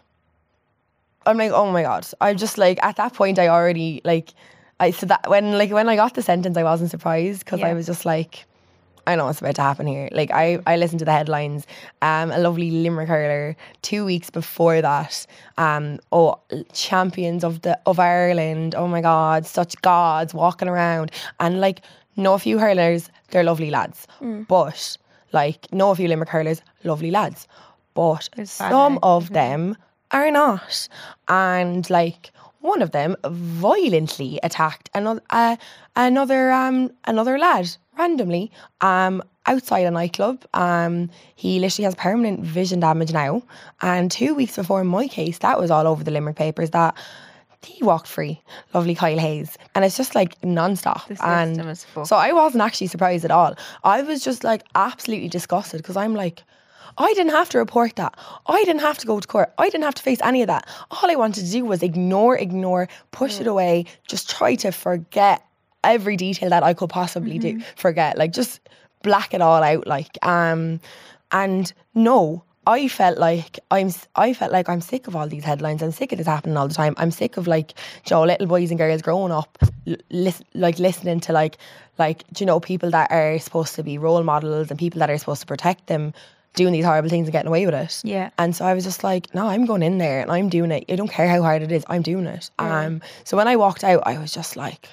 I'm like, oh my God. I'm just like, at that point, I already, like, I, so that when, like, when I got the sentence, I wasn't surprised because Yeah. I was just like, I know what's about to happen here. Like, I, I listened to the headlines. Um, a lovely Limerick hurler two weeks before that. Um, oh, champions of the of Ireland. Oh my God, such gods walking around. And like, know a few hurlers, they're lovely lads. But like, know a few Limerick hurlers, lovely lads. But There's bad some eggs, of isn't them are not. And like, one of them violently attacked another uh, another um another lad randomly um outside a nightclub. Um he literally has permanent vision damage now, and two weeks before my case, that was all over the Limerick papers that he walked free, lovely Kyle Hayes. And it's just like non-stop. The system And is fucked. so I wasn't actually surprised at all. I was just like absolutely disgusted because I'm like, I didn't have to report that. I didn't have to go to court. I didn't have to face any of that. All I wanted to do was ignore, ignore, push it away, just try to forget every detail that I could possibly do. Forget, like just black it all out. Like, um, and no, I felt like I'm. I felt like I'm sick of all these headlines. I'm sick of this happening all the time. I'm sick of like, you know, little boys and girls growing up, l- lis- like listening to like, like, you know, people that are supposed to be role models and people that are supposed to protect them, doing these horrible things and getting away with it. Yeah. And so I was just like, no, I'm going in there and I'm doing it. I don't care how hard it is. I'm doing it. Um. So when I walked out, I was just like,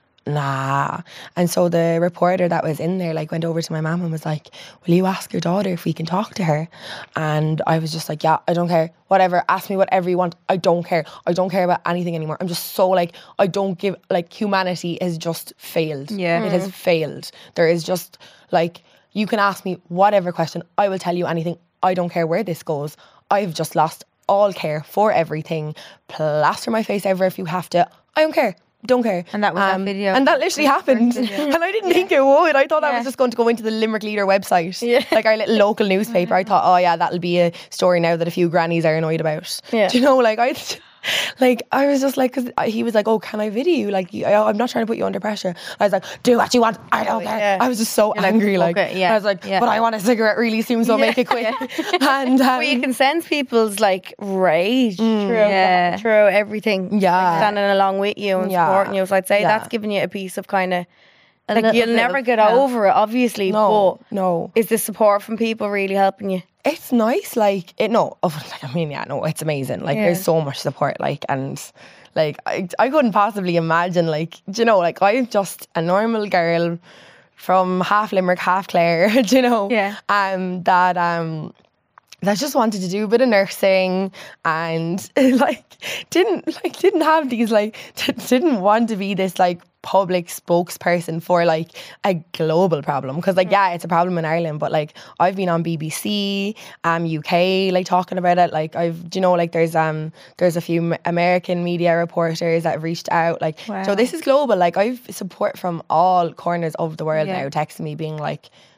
nah. And so the reporter that was in there like went over to my mum and was like, will you ask your daughter if we can talk to her? And I was just like, yeah, I don't care. Whatever. Ask me whatever you want. I don't care. I don't care about anything anymore. I'm just so like, I don't give, like humanity has just failed. Yeah. It has failed. There is just like, you can ask me whatever question. I will tell you anything. I don't care where this goes. I've just lost all care for everything. Plaster my face over if you have to. I don't care. Don't care. And that was that video. And that literally First happened. video. And I didn't think it would. I thought that Yeah. was just going to go into the Limerick Leader website. Like our little local newspaper. I thought, oh yeah, that'll be a story now that a few grannies are annoyed about. Yeah. Do you know, like I... Like I was just like, because he was like, oh, can I video you? Like, I, I'm not trying to put you under pressure. I was like, do what you want. I don't care. yeah. I was just so like, angry. fuck Like, it, yeah, I was like, yeah. but I want a cigarette really soon, so make it quick. And um, Well, you can sense people's like rage through, Yeah. through everything. Yeah. Like, standing along with you and Yeah. supporting you. So I'd say Yeah. that's giving you a piece of kind of A like little you'll bit never of get help. over it, obviously. no, But no. is the support from people really helping you? It's nice. Like it. No, oh, like, I mean, yeah, no, it's amazing. Like Yeah. there's so much support. Like and. Like I, I couldn't possibly imagine. Like do you know, like I'm just a normal girl from half Limerick, half Clare. Do you know? Yeah. Um, that um, that just wanted to do a bit of nursing and like didn't like didn't have these like t- didn't want to be this like public spokesperson for like a global problem, because like yeah, it's a problem in Ireland, but like I've been on B B C, um U K, like talking about it. Like I've, do you know, like there's um there's a few American media reporters that have reached out. Like Wow. so this is global. Like I've support from all corners of the world Yeah. now texting me being like,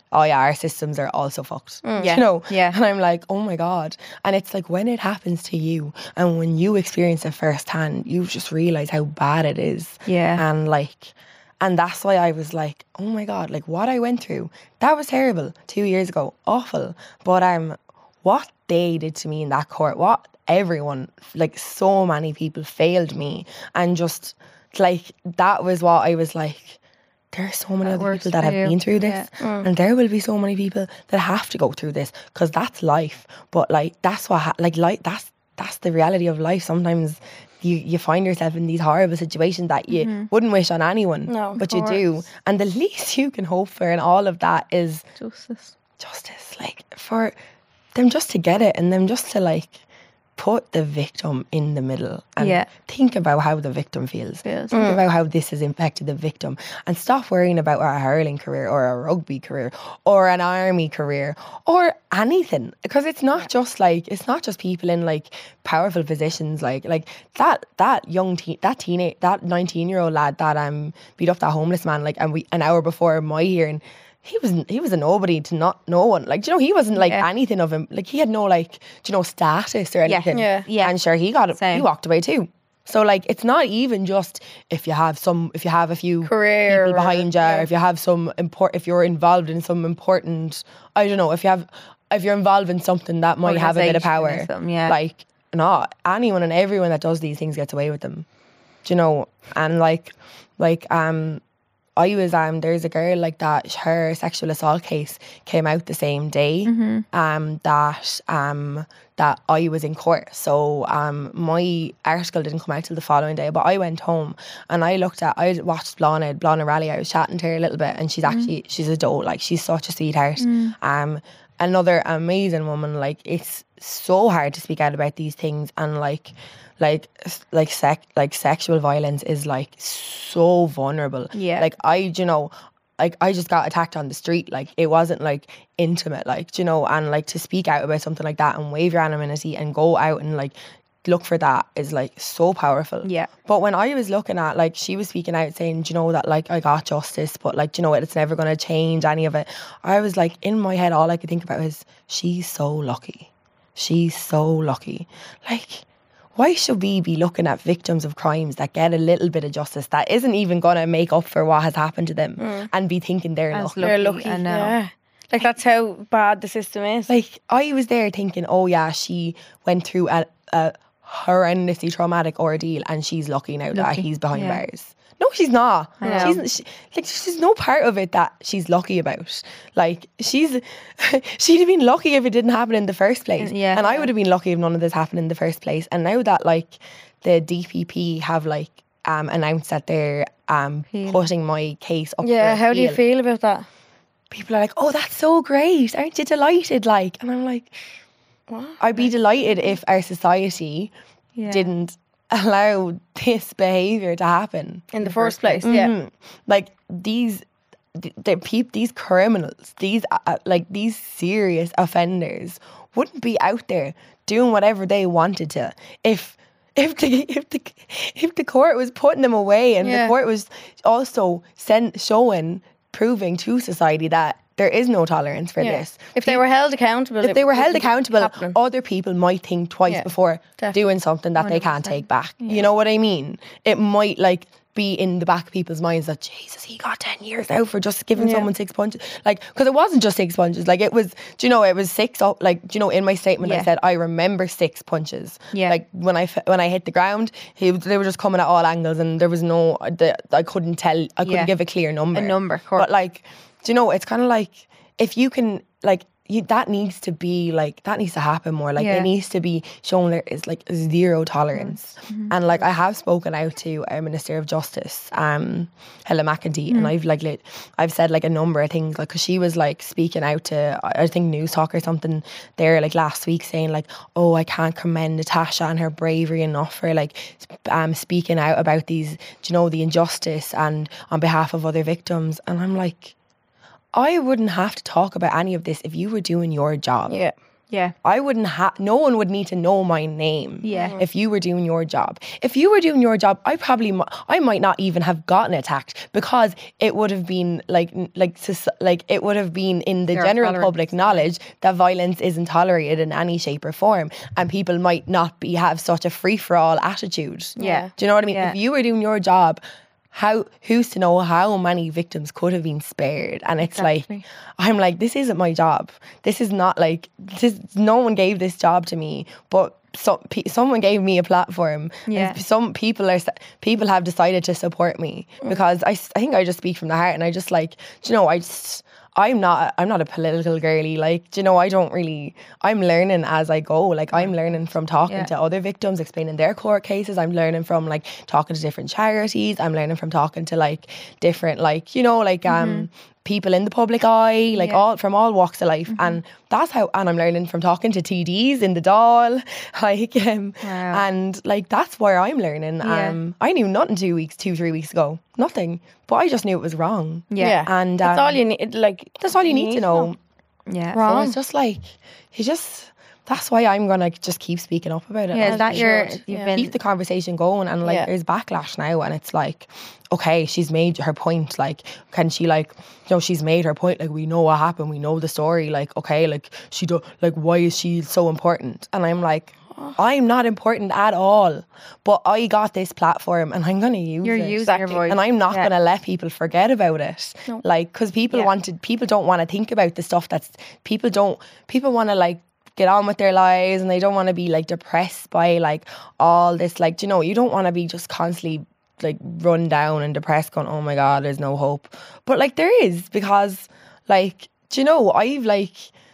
oh yeah, our systems are also fucked. Yeah. You know? Yeah. And I'm like, oh my God. And it's like when it happens to you and when you experience it firsthand, you just realise how bad it is. Yeah. And like, and that's why I was like, oh my God, like what I went through, that was terrible two years ago. Awful. But um, what they did to me in that court, what everyone, like so many people failed me. And just like, that was what I was like, there are so many That other works people that for have you. been through this. Yeah. And there will be so many people that have to go through this because that's life. But like, that's what, ha- like, like, that's, that's the reality of life. Sometimes you, you find yourself in these horrible situations that you Mm-hmm. wouldn't wish on anyone, No, of but you do. course. And the least you can hope for in all of that is Justice. justice. Like for them just to get it and them just to like put the victim in the middle and Yeah. think about how the victim feels. Feels. Think about how this has impacted the victim and stop worrying about a hurling career or a rugby career or an army career or anything. Because it's not just like, it's not just people in like powerful positions like like that that young teen that teenage that nineteen year old lad that um beat up that homeless man like and we an hour before my hearing. He was he was a nobody to not no one. Like, do you know, he wasn't like Yeah. anything of him. Like he had no like, do you know, status or anything. Yeah. Yeah. And sure, he got it. Same. He walked away too. So like, it's not even just if you have some, if you have a few Career people or- behind you, yeah. or if you have some import, if you're involved in some important, I don't know, if you have, if you're involved in something that might have a bit of Organisation or power. something, yeah. Like, no, anyone and everyone that does these things gets away with them. Do you know? And like, like um. I was um there's a girl like that, her sexual assault case came out the same day um that um that I was in court. So um my article didn't come out till the following day, but I went home and I looked at I watched Blana Blana Rally. I was chatting to her a little bit and she's actually she's a dope, like she's such a sweetheart. Um another amazing woman. Like it's so hard to speak out about these things and like like like sec like sexual violence is like so vulnerable. Yeah. Like I, you know, like I just got attacked on the street. Like it wasn't like intimate, like, you know, and like to speak out about something like that and wave your anonymity and go out and like look for that is like so powerful. Yeah. But when I was looking at, like, she was speaking out saying, do you know, that like I got justice, but like, do you know what, it's never going to change any of it. I was like, in my head, all I could think about is she's so lucky. She's so lucky. Like, why should we be looking at victims of crimes that get a little bit of justice that isn't even going to make up for what has happened to them and be thinking they're As lucky? They're Lucky, lucky. I know. Yeah. Like that's how bad the system is. Like, I was there thinking, oh yeah, she went through a, a horrendously traumatic ordeal and she's lucky now that Lucky, he's behind yeah. bars. No, she's not. know. She's she, like she's no part of it that she's lucky about. Like she's she'd have been lucky if it didn't happen in the first place. Yeah. And I would have been lucky if none of this happened in the first place. And now that like the D P P have like um announced that they're um Appeal. putting my case up. yeah, for how do you appeal, feel about that? people are like, oh, that's so great. Aren't you delighted? Like, and I'm like, What? I'd be delighted if our society Yeah. didn't allow this behaviour to happen. In the first place, yeah. Mhm. Like these, the, the peop, these criminals, these uh, like these serious offenders wouldn't be out there doing whatever they wanted to if if the if the if the court was putting them away and Yeah. the court was also send, showing, proving to society that there is no tolerance for Yeah. this. If they were held accountable, If it they were held wouldn't be accountable, happening. other people might think twice Yeah, before definitely. doing something that they can't take back. You know what I mean? It might like be in the back of people's minds that Jesus, he got ten years out for just giving Yeah. someone six punches. Like, because it wasn't just six punches. Like, it was. Do you know? It was six. Up. Like, do you know? In my statement, I Yeah. said I remember six punches. Yeah. Like when I f- when I hit the ground, he was, they were just coming at all angles, and there was no. The, I couldn't tell. I couldn't Yeah. give a clear number. A number, of course. But like, do you know? It's kind of like if you can like. You, that needs to be like that needs to happen more. Like Yeah. it needs to be shown there is like zero tolerance. And like I have spoken out to our Minister of Justice, um, Helen McEntee, and I've like lit, I've said like a number of things, like because she was like speaking out to I I think News Talk or something there like last week, saying like, oh, I can't commend Natasha and her bravery enough for like sp- um speaking out about these, do you know, the injustice and on behalf of other victims. And I'm like, I wouldn't have to talk about any of this if you were doing your job. Yeah. Yeah. I wouldn't have, no one would need to know my name Yeah. if you were doing your job. If you were doing your job, I probably, mi- I might not even have gotten attacked because it would have been like, like, soc- like it would have been in the Zero general tolerance. public knowledge that violence isn't tolerated in any shape or form. And people might not be, have such a free-for-all attitude. Yeah. Do you know what I mean? Yeah. If you were doing your job, how who's to know how many victims could have been spared? And it's Exactly. like, I'm like, this isn't my job. This is not like, this. No one gave this job to me, but so, pe- someone gave me a platform. Yeah. And some people are people have decided to support me because I, s- I think I just speak from the heart, and I just like, do you know, I just. I'm not I'm not a political girly, like, do you know, I don't really, I'm learning as I go, like I'm learning from talking Yeah. to other victims, explaining their court cases. I'm learning from like talking to different charities. I'm learning from talking to like different, like, you know, like um people in the public eye, like Yeah. all from all walks of life. And that's how, and I'm learning from talking to T Ds in the Dáil, like um Wow. and like that's where I'm learning. Yeah. Um I knew nothing two weeks, two, three weeks ago. Nothing. But I just knew it was wrong. Yeah. And that's um, all you need. Like that's all you need to know. Yeah. So Wrong. it's just like, you just, that's why I'm gonna just keep speaking up about it. Yeah, is Like, that your, should, you've yeah. been, keep the conversation going, and like Yeah. there's backlash now, and it's like, okay, she's made her point, like, can she, like, you know, she's made her point, like, we know what happened, we know the story, like, okay, like, she do, like, why is she so important? And I'm like, I'm not important at all, but I got this platform and I'm gonna use you're it. using your Exactly. voice. And I'm not Yeah. gonna let people forget about it. Like, because people Yeah. wanted, people don't want to think about the stuff that's, people don't, people want to like get on with their lives, and they don't want to be like depressed by like all this, like, do you know, you don't want to be just constantly like run down and depressed going, oh my God, there's no hope. But like there is, because like, do you know, I've like,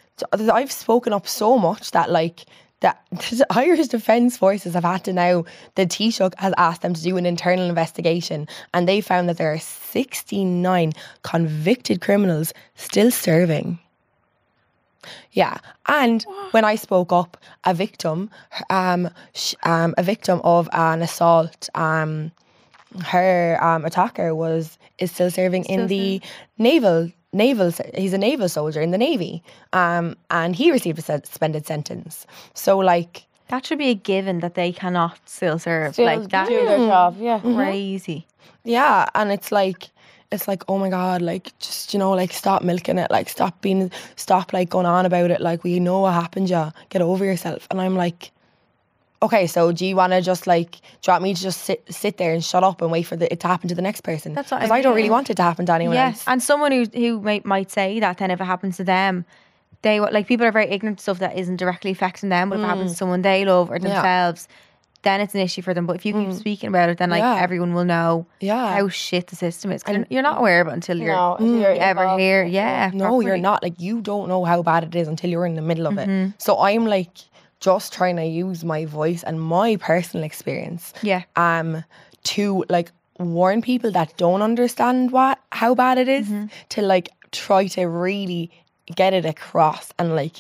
I've spoken up so much that like, that the Irish Defence Forces have had to now, the Taoiseach has asked them to do an internal investigation, and they found that there are sixty-nine convicted criminals still serving. Yeah, and when I spoke up, a victim, um, sh- um, a victim of an assault, um, her um, attacker was is still serving in the naval naval. He's a naval soldier in the Navy, um, and he received a suspended sentence. So like, That should be a given that they cannot still serve. Still like that do is their job. Yeah. crazy. yeah, and it's like, it's like, oh my God, like, just, you know, like, stop milking it, like, stop being, stop like going on about it, like, we know what happened, yeah, get over yourself. And I'm like, okay, so do you want to just like, do you want me to just sit sit there and shut up and wait for the, it to happen to the next person? That's what I Because I don't really mean. want it to happen to anyone Yeah, else. and someone who who might might say that then if it happens to them, they wa- like people are very ignorant to stuff that isn't directly affecting them, but if it happens to someone they love or themselves, then it's an issue for them. But if you keep speaking about it, then like Yeah. everyone will know Yeah. how shit the system is. 'Cause you're- you're not aware of it until you're No, until you're ever involved. here. Yeah, No, you're properly. not. Like, you don't know how bad it is until you're in the middle of it. So I'm like, just trying to use my voice and my personal experience Yeah, um to like warn people that don't understand what how bad it is, to like try to really get it across and like,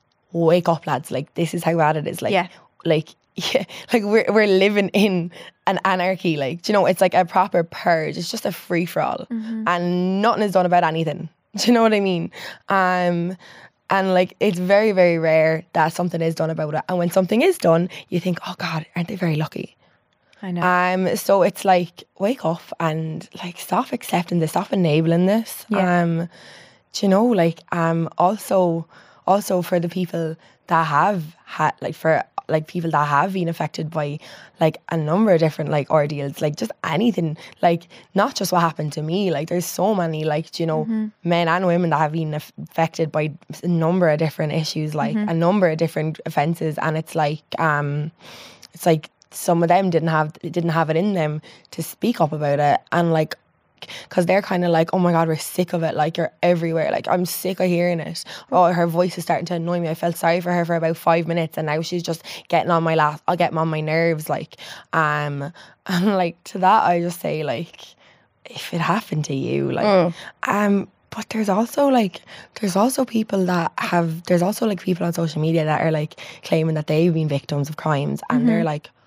wake up, lads, like, this is how bad it is. Like, Yeah. like yeah, like we're we're living in an anarchy, like, do you know, it's like a proper purge. It's just a free for all, and nothing is done about anything. Do you know what I mean? Um And like, it's very, very rare that something is done about it. And when something is done, you think, oh God, aren't they very lucky? I know. Um, so it's like, wake up and like, stop accepting this, stop enabling this. Yeah. Um, do you know, like, um, also, also for the people that have had, like, for like people that have been affected by like a number of different like ordeals, like just anything, like not just what happened to me, like there's so many, like, you know, men and women that have been aff- affected by a number of different issues, like a number of different offences, and it's like, um, it's like some of them didn't have didn't have it in them to speak up about it, and like, because they're kind of like, oh my God, we're sick of it, like, you're everywhere, like, I'm sick of hearing it. Oh, her voice is starting to annoy me. I felt sorry for her for about five minutes, and now she's just getting on my last, I'll get on my nerves, like, um, and like, to that I just say, like, if it happened to you, like, um, but there's also like, there's also people that have, there's also like people on social media that are like claiming that they've been victims of crimes, and they're like,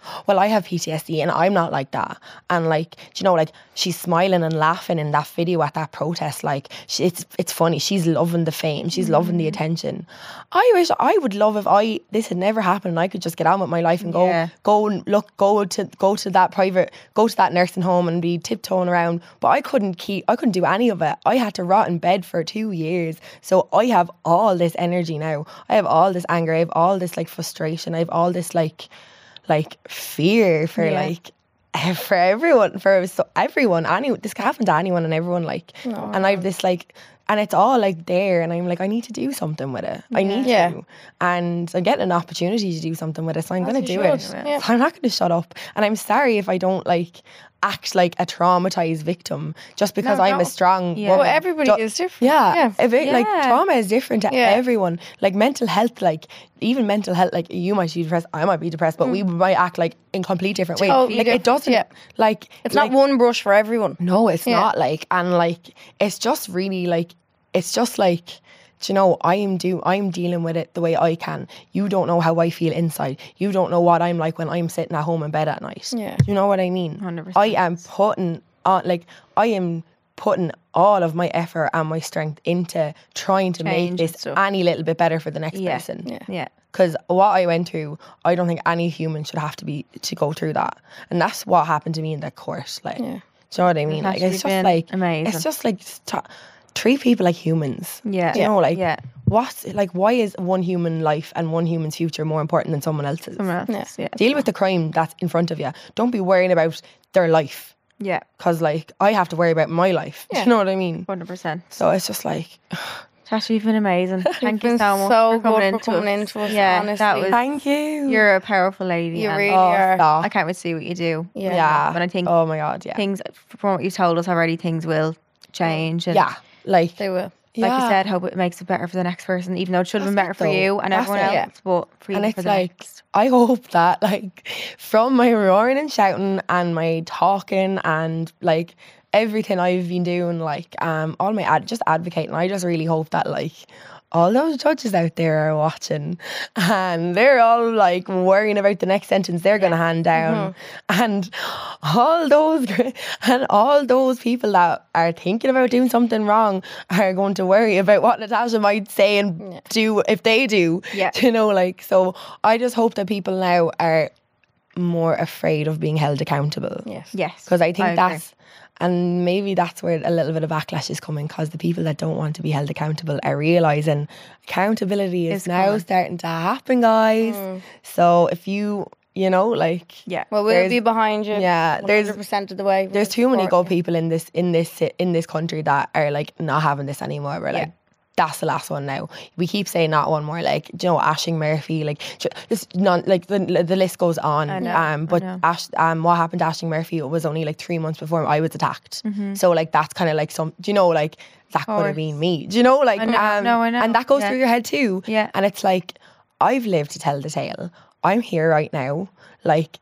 well, I have P T S D and I'm not like that. And like, do you know, like she's smiling and laughing in that video at that protest. Like she, it's it's funny. She's loving the fame. She's mm. loving the attention. I wish I would love if I this had never happened and I could just get on with my life and go Yeah. go and look go to go to that private go to that nursing home and be tiptoeing around. But I couldn't keep I couldn't do any of it. I had to rot in bed for two years. So I have all this energy now. I have all this anger. I have all this like frustration. I have all this like like fear for Yeah. like for everyone for so everyone any this can happen to anyone and everyone like No. and I have this like and it's all like there and I'm like I need to do something with it. I need Yeah. to and I'm getting an opportunity to do something with it, so I'm going to you do it. should, yeah. So I'm not going to shut up, and I'm sorry if I don't like act like a traumatized victim just because No, I'm no. a strong Yeah. Well, woman. everybody Ju- is different. Yeah, Yeah. If it, like Yeah. trauma is different to Yeah. everyone. Like mental health, like even mental health, like you might be depressed, I might be depressed, but we might act like in complete different ways. Totally Like it different, doesn't. yeah. Like It's like, not one brush for everyone. no, it's Yeah. not like, and like, it's just really like, it's just like, do you know, I am do, I'm dealing with it the way I can. You don't know how I feel inside. You don't know what I'm like when I'm sitting at home in bed at night. Yeah. Do you know what I mean? one hundred percent. I am putting on, like, I am putting all of my effort and my strength into trying to Change make and this stuff. any little bit better for the next Yeah. person. Yeah. Yeah. Because what I went through, I don't think any human should have to be to go through that, and that's what happened to me in that course. Like, Yeah. do you know what I mean? Like, actually it's just been like amazing. It's just like st- treat people like humans. Yeah. Do you know, like, Yeah. what's like, why is one human life and one human's future more important than someone else's? Someone else. Yeah. Deal with the crime that's in front of you. Don't be worrying about their life, Yeah. because like I have to worry about my life. Do Yeah. you know what I mean? one hundred percent. So it's just like, Tasha, you've been amazing. Thank you been so much so for coming, good for into, coming us. into us, Yeah, honestly. that was. thank you. You're a powerful lady. You and really oh, are. stop. I can't wait to see what you do. Yeah. yeah. But I think oh my god, yeah, things from what you've told us already, things will change. And yeah, like They will. like yeah. you said, hope it makes it better for the next person, even though it should have been That's better it for though. you and That's everyone it. else. But for you, And for it's the like, next. I hope that like from my roaring and shouting and my talking and like everything I've been doing, like um all my ad just advocating, I just really hope that like all those judges out there are watching and they're all like worrying about the next sentence they're going to hand down. And all those and all those people that are thinking about doing something wrong are going to worry about what Natasha might say and do if they do. Yeah. You know, like, so I just hope that people now are more afraid of being held accountable. Yes. Yes. Because I think agree. that's, and maybe that's where a little bit of backlash is coming, because the people that don't want to be held accountable are realising accountability is It's now coming. starting to happen, guys. So if you, you know, like, Yeah. Well, we'll There's- be behind you. yeah, there's- one hundred percent of the way. there's too many good people in this in this in this country that are like not having this anymore. We're like, that's the last one now. We keep saying not one more. Like, do you know, Ashing Murphy, like ju- just non like the the list goes on. I know, um, but I know. Ash, um, what happened to Ashing Murphy? It was only like three months before I was attacked. Mm-hmm. So like that's kind of like some. Do you know, like that could have course. been me. Do you know, like I know, um, no, I know, and that goes yeah. through your head too. Yeah. And it's like, I've lived to tell the tale. I'm here right now. Like,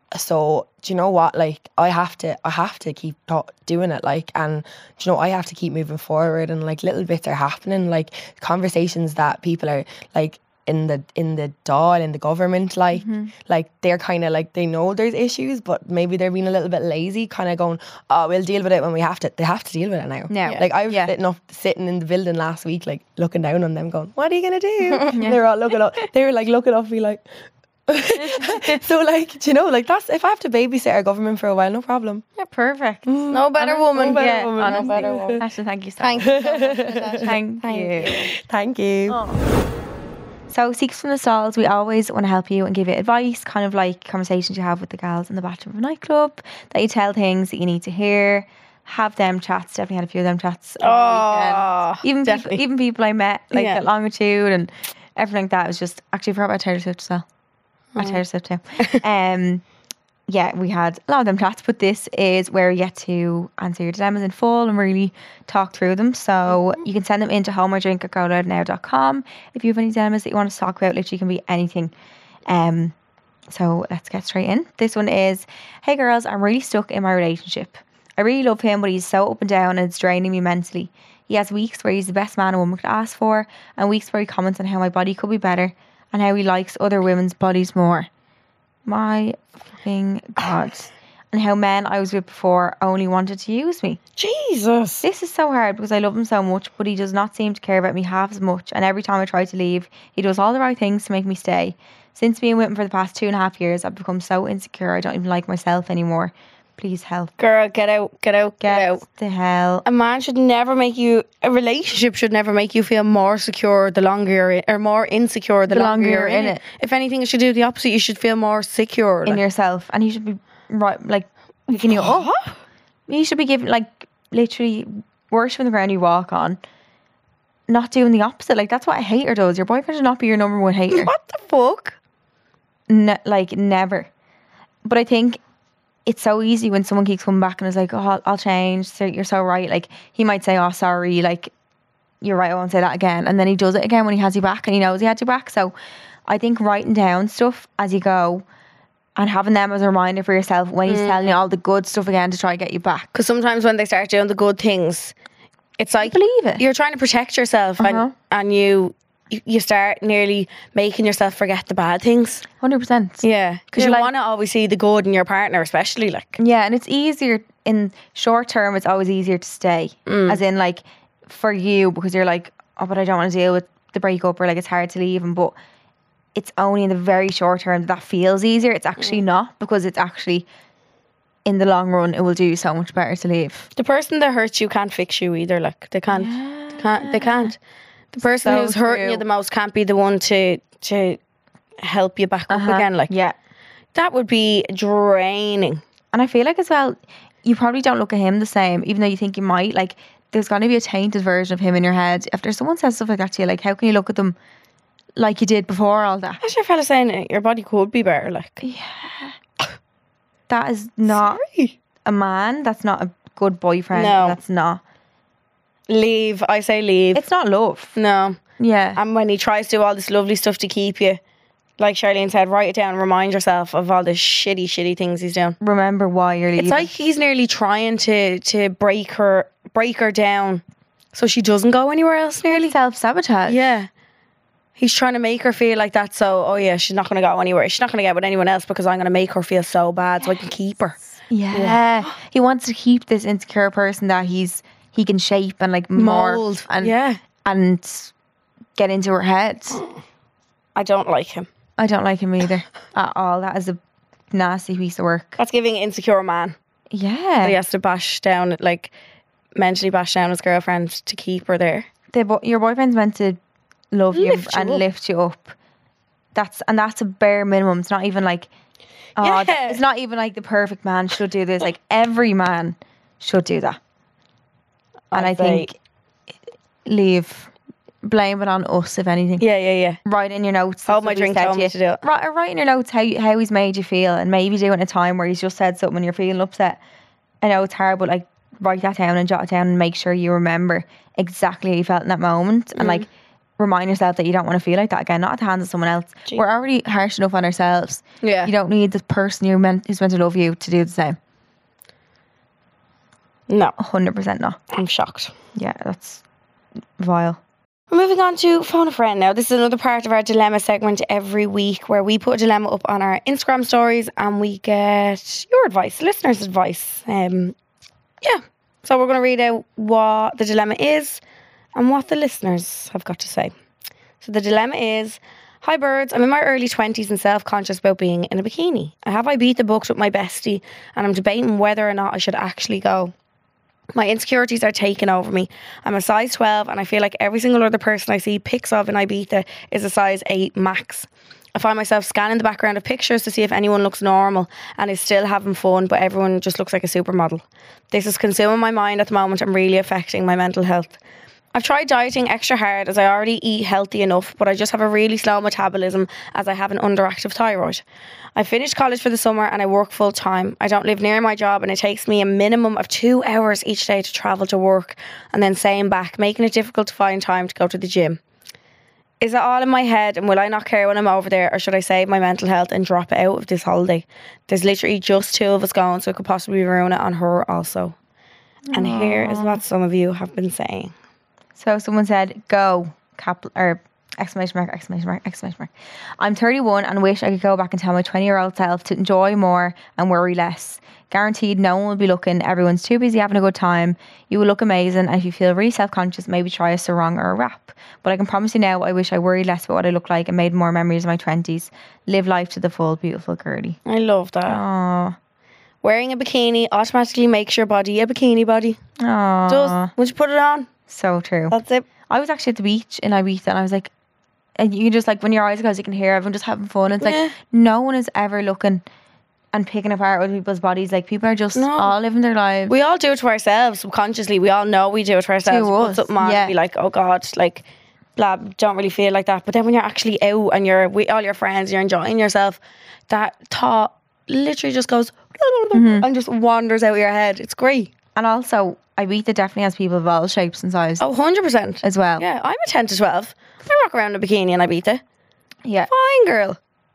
so do you know what? Like, I have to, I have to keep ta- doing it. Like, and do you know, I have to keep moving forward. And like, little bits are happening. Like, conversations that people are like in the in the D A L, in the government, like, Mm-hmm. like they're kind of like they know there's issues, but maybe they're being a little bit lazy, kind of going, oh, we'll deal with it when we have to. They have to deal with it now. Now. Like, I was Yeah. sitting up, sitting in the building last week, like looking down on them, going, "What are you gonna do?" And they were all looking up. They were like looking up, be like. So like, do you know, like that's if I have to babysit our government for a while, no problem. Yeah, perfect. No better Honestly, woman. better yeah, woman. honestly. No better woman. Tasha, thank you so Thank much. you so much, Natasha. Thank, Thank you. Thank you. So, Seeks from the Stalls, we always want to help you and give you advice, kind of like conversations you have with the gals in the bathroom of a nightclub, that you tell things that you need to hear. Have them chats. Definitely had a few of them chats. over the Oh, weekend. even people, definitely. even people I met, like Yeah. at Longitude and everything like that. It was just actually I forgot about Taylor Swift as well. About Taylor Swift too. um, yeah, we had a lot of them chats, but this is where you get to answer your dilemmas in full and really talk through them. So you can send them into homerdrink at go loud now dot com if you have any dilemmas that you want to talk about. Literally can be anything. Um, so let's get straight in. This one is, hey girls, I'm really stuck in my relationship. I really love him, but he's so up and down and it's draining me mentally. He has weeks where he's the best man a woman could ask for, and weeks where he comments on how my body could be better and how he likes other women's bodies more. My fucking God. And how men I was with before only wanted to use me. Jesus. This is so hard because I love him so much, but he does not seem to care about me half as much. And every time I try to leave, he does all the right things to make me stay. Since being with him for the past two and a half years, I've become so insecure I don't even like myself anymore. Please help. Girl, get out, get out, get, Get out. the hell. A man should never make you, a relationship should never make you feel more secure the longer you're in, or more insecure the, The longer, longer you're you're in in it. If anything, you should do the opposite. You should feel more secure. In like. yourself. And he should be right, like, picking you up. You should be giving, like, literally worshipping the ground you walk on. Not doing the opposite. Like, that's what a hater does. Your boyfriend should not be your number one hater. What the fuck? Ne- like, never. But I think it's so easy when someone keeps coming back and is like, oh, I'll, I'll change. So you're so right. Like, he might say, oh, sorry. Like, you're right. I won't say that again. And then he does it again when he has you back and he knows he had you back. So I think writing down stuff as you go and having them as a reminder for yourself when he's telling you all the good stuff again to try and get you back. Because sometimes when they start doing the good things, it's like Believe it. you're trying to protect yourself Uh-huh. and, and you you start nearly making yourself forget the bad things. one hundred percent. Yeah. Because You're you like- want to always see the good in your partner, especially like. Yeah, and it's easier in short term. It's always easier to stay, as in like for you because you're like, oh, but I don't want to deal with the breakup or like it's hard to leave him. But it's only in the very short term that feels easier. It's actually not because it's actually in the long run it will do you so much better to leave. The person that hurts you can't fix you either. Like they can't, they can't, they can't. The person So who's hurting true. you the most can't be the one to to help you back up again. Like Yeah, that would be draining. and I feel like as well, you probably don't look at him the same, even though you think you might. Like there's going to be a tainted version of him in your head. After someone says stuff like that to you, like how can you look at them like you did before all that? That's your fella saying it, your body could be better. Like That is not Sorry. a man. That's not a good boyfriend. No. That's not. Leave. I say leave. It's not love. no. Yeah. And when he tries to do all this lovely stuff to keep you, like Charlene said, write it down. Remind yourself of all the shitty, shitty things he's doing. Remember why you're leaving. It's like he's nearly trying to to break her break her down, so she doesn't go anywhere else. Nearly. self sabotage. Yeah. He's trying to make her feel like that. So, oh yeah, she's not going to go anywhere. She's not going to get with anyone else because I'm going to make her feel so bad, so I can keep her. Yeah. He wants to keep this insecure person that he's he can shape and like more Mold. and Yeah. and get into her head. I don't like him. I don't like him either at all. That is a nasty piece of work. That's giving an insecure man. Yeah. He has to bash down, like mentally bash down his girlfriend to keep her there. The bo- your boyfriend's meant to love you Lift you and up. lift you up. That's and that's a bare minimum. It's not even like oh, Yeah. th- it's not even like the perfect man should do this. Like every man should do that. And I I'd say- think leave blame it on us if anything. Yeah, yeah, yeah. Write in your notes. Hold my somebody drink, said tell me you. to do it. Write, write in your notes how you, how he's made you feel, and maybe do it in a time where he's just said something and you're feeling upset. I know it's hard, but like write that down and jot it down and make sure you remember exactly how you felt in that moment, and like remind yourself that you don't want to feel like that again, not at the hands of someone else. Gee. We're already harsh enough on ourselves. Yeah. You don't need the person you're meant who's meant to love you to do the same. No, one hundred percent not. I'm shocked. Yeah, that's vile. We're moving on to Phone a Friend now. This is another part of our dilemma segment every week where we put a dilemma up on our Instagram stories and we get your advice, listeners' advice. Um, yeah. So we're going to read out what the dilemma is and what the listeners have got to say. So the dilemma is, hi birds, I'm in my early twenties and self-conscious about being in a bikini. I have I beat the books with my bestie and I'm debating whether or not I should actually go. My insecurities are taking over me. I'm a size twelve and I feel like every single other person I see pics of in Ibiza is a size eight max. I find myself scanning the background of pictures to see if anyone looks normal and is still having fun, but everyone just looks like a supermodel. This is consuming my mind at the moment and really affecting my mental health. I've tried dieting extra hard as I already eat healthy enough, but I just have a really slow metabolism as I have an underactive thyroid. I finished college for the summer and I work full time. I don't live near my job and it takes me a minimum of two hours each day to travel to work and then same back, making it difficult to find time to go to the gym. Is it all in my head and will I not care when I'm over there, or should I save my mental health and drop it out of this holiday? There's literally just two of us going, so it could possibly ruin it on her also. And here is what some of you have been saying. So someone said, go, cap or Exclamation mark, exclamation mark, exclamation mark. I'm thirty-one and wish I could go back and tell my twenty-year-old self to enjoy more and worry less. Guaranteed no one will be looking. Everyone's too busy having a good time. You will look amazing, and if you feel really self-conscious, maybe try a sarong or a wrap. But I can promise you now, I wish I worried less about what I look like and made more memories of my twenties. Live life to the full, beautiful girly. I love that. Aww. Wearing a bikini automatically makes your body a bikini body. Aww. Does. Once you put it on, So true. that's it. I was actually at the beach in Ibiza and I was like, and you can just like, when your eyes close, you can hear everyone just having fun. It's Yeah. like, no one is ever looking and picking apart other people's bodies. Like, people are just No. all living their lives. We all do it to ourselves subconsciously. We all know we do it to ourselves. To Put us, something on yeah. and be like, oh God, like, blah, don't really feel like that. But then when you're actually out and you're with all your friends, you're enjoying yourself, that thought literally just goes Mm-hmm. and just wanders out of your head. It's great. And also, Ibiza definitely has people of all shapes and sizes Oh, one hundred percent. as well. Yeah, I'm a ten to twelve. I rock around in a bikini and Ibiza. Yeah. Fine, girl.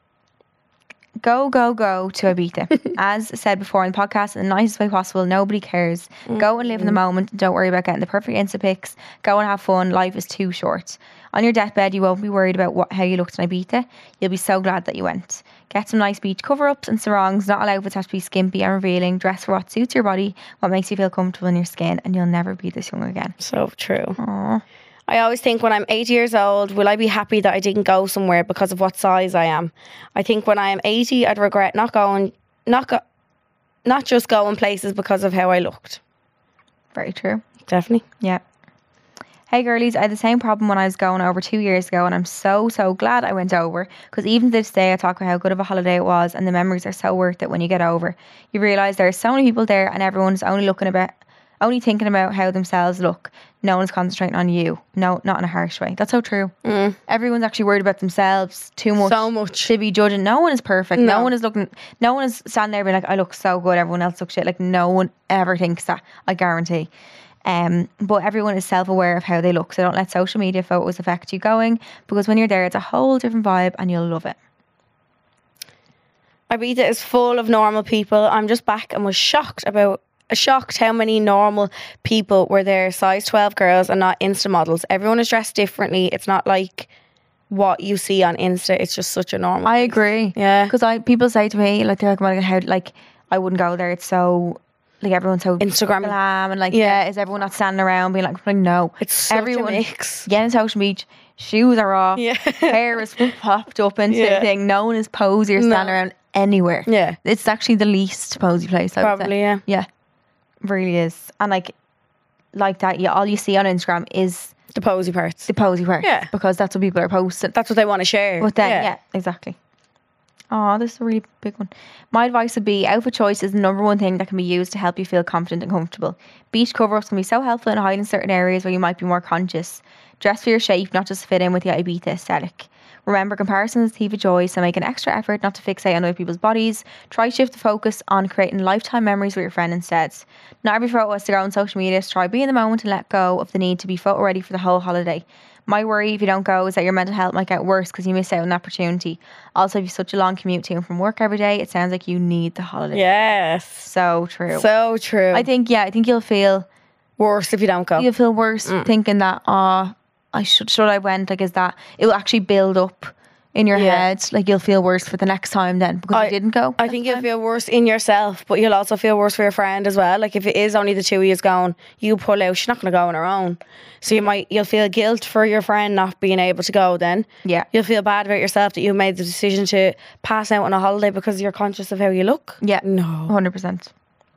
Go, go, go to Ibiza. As said before in the podcast, in the nicest way possible. Nobody cares. Go and live in the moment. Don't worry about getting the perfect Insta pics. Go and have fun. Life is too short. On your deathbed, you won't be worried about what, how you looked in Ibiza. You'll be so glad that you went. Get some nice beach cover-ups and sarongs. Not all outfits have to be skimpy and revealing. Dress for what suits your body, what makes you feel comfortable in your skin, and you'll never be this young again. So true. Aww. I always think when I'm eighty years old, will I be happy that I didn't go somewhere because of what size I am? I think when I am eighty, I'd regret not going, not go, not just going places because of how I looked. Very true. Definitely. Yeah. Hey girlies, I had the same problem when I was going over two years ago, and I'm so, so glad I went over, because even to this day I talk about how good of a holiday it was, and the memories are so worth it when you get over. You realise there are so many people there and everyone's only looking about, only thinking about how themselves look. No one's concentrating on you. No, not in a harsh way. That's so true. Mm. Everyone's actually worried about themselves too much. So much. To be judging. No one is perfect. No, No. one is looking, no one is standing there being like, I look so good, everyone else looks shit. Like, no one ever thinks that, I guarantee. Um, but everyone is self-aware of how they look, so don't let social media photos affect you going, because when you're there, it's a whole different vibe and you'll love it. Ibiza is full of normal people. I'm just back and was shocked about shocked how many normal people were there, size twelve girls and not Insta models. Everyone is dressed differently. It's not like what you see on Insta. It's just such a normal. I agree. Yeah. Because I people say to me, like, they're like, "Oh my God, how, like, I wouldn't go there. It's so, like, everyone's so Instagram. glam and like, Yeah. yeah, is everyone not standing around being like, like no, It's such everyone a mix. getting to Ocean Beach, shoes are off, Yeah. hair is popped up into Yeah. the thing. No one is posy or No. standing around anywhere. Yeah. It's actually the least posy place. I would say. Probably, yeah. Yeah, really is. And like, like that, yeah, all you see on Instagram is The posy parts. the posy part. Yeah. because that's what people are posting. That's what they want to share. But then, yeah, exactly. Oh, this is a really big one. My advice would be outfit choice is the number one thing that can be used to help you feel confident and comfortable. Beach cover-ups can be so helpful in hiding certain areas where you might be more conscious. Dress for your shape, not just to fit in with the Ibiza aesthetic. Remember, comparison is the thief of joy, so make an extra effort not to fixate on other people's bodies. Try shift the focus on creating lifetime memories with your friend instead. Not every photo has to go on social media, so try be in the moment and let go of the need to be photo ready for the whole holiday. My worry if you don't go is that your mental health might get worse because you miss out on the opportunity. Also, if you've such a long commute to and from work every day, it sounds like you need the holiday. Yes. So true. So true. I think, yeah, I think you'll feel worse if you don't go. you'll feel worse thinking that, oh, I should should I went, like, is that it will actually build up in your Yeah. head. Like, you'll feel worse for the next time then because I- you didn't go. I think you'll feel worse in yourself, but you'll also feel worse for your friend as well. Like if it is only the two of you going, you pull out, she's not going to go on her own. So you might, you'll feel guilt for your friend not being able to go then. Yeah. You'll feel bad about yourself that you made the decision to pass out on a holiday because you're conscious of how you look. Yeah. No. one hundred percent.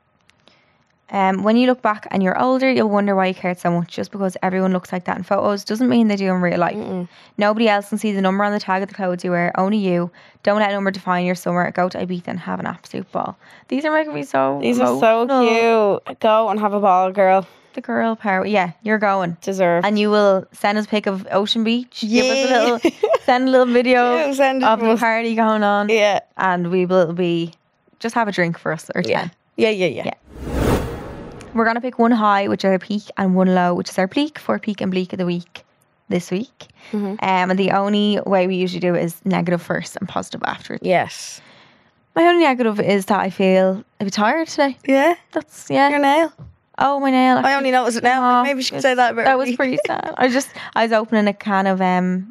Um, when you look back and you're older, you'll wonder why you cared so much. Just because everyone looks like that in photos doesn't mean they do in real life. Mm-mm. Nobody else can see the number on the tag of the clothes you wear, only you. Don't let a number define your summer. Go to Ibiza and have an absolute ball. These are making me so These are so emotional. cute. Go and have a ball, girl. The girl power. Yeah, you're going. Deserve. And you will send us a pic of Ocean Beach. Give us a Yeah. little, send a little video Yeah, send it of to the us. party going on. Yeah. And we will be, just have a drink for us or ten. Yeah. Yeah, yeah, yeah. Yeah. We're going to pick one high, which is our peak, and one low, which is our bleak, for peak and bleak of the week this week. Mm-hmm. Um, and the only way we usually do it is negative first and positive afterwards. Yes. My only negative is that I feel a bit tired today. Yeah. That's, yeah. Your nail. Oh, my nail. I only noticed it now. Oh, Maybe you should it's- say that about That was me. pretty sad. I just, I was opening a can of um,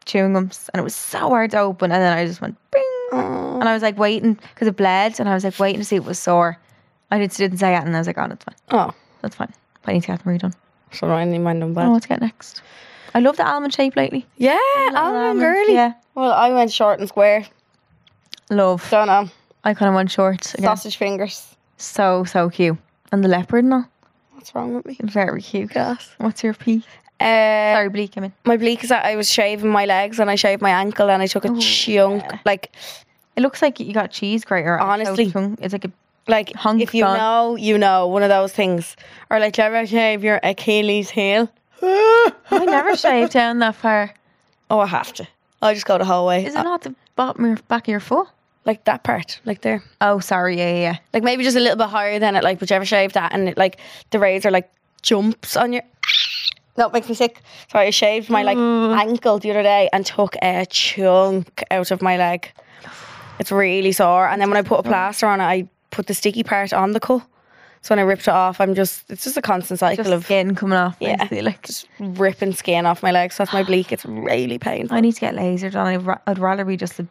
chewing gums, and it was so hard to open, and then I just went bing, and I was like waiting because it bled, and I was like waiting to see if it was sore. I just didn't say it, and I was like, oh, that's fine. Oh, That's fine. But I need to get them redone. so I need mine done I bad. don't know what to get next. I love the almond shape lately. Yeah, Little almond almonds, girly. Yeah. Well, I went short and square. Love. Don't know. I kind of want short. Again. Sausage fingers. So, so cute. And the leopard and all. What's wrong with me? Very cute. Gas. What's your peak? Uh, Sorry, bleak, I mean. My bleak is that I was shaving my legs and I shaved my ankle and I took a Oh, chunk. yeah. Like, It looks like you got cheese grater. on it. Honestly. So It's like a like Hunk if you gone. know, you know, one of those things. Or like, do you ever shave your Achilles heel? I never shaved down that far. Oh, I have to. I just go the whole way. Is it not the bottom of your back of your foot? Like that part, like there. Oh, sorry. Yeah, yeah, yeah. Like maybe just a little bit higher than it. Like, but you ever shave that and it, like the razor like jumps on your. No, it makes me sick. So I shaved my like ankle the other day and took a chunk out of my leg. It's really sore. And then when I put a plaster on it, I put the sticky part on the cut. So when I ripped it off, I'm just, it's just a constant cycle Just of skin coming off. yeah, Basically. Like, just ripping skin off my legs. So that's my bleak. It's really painful. I need to get lasered on. I'd, ra- I'd rather be just a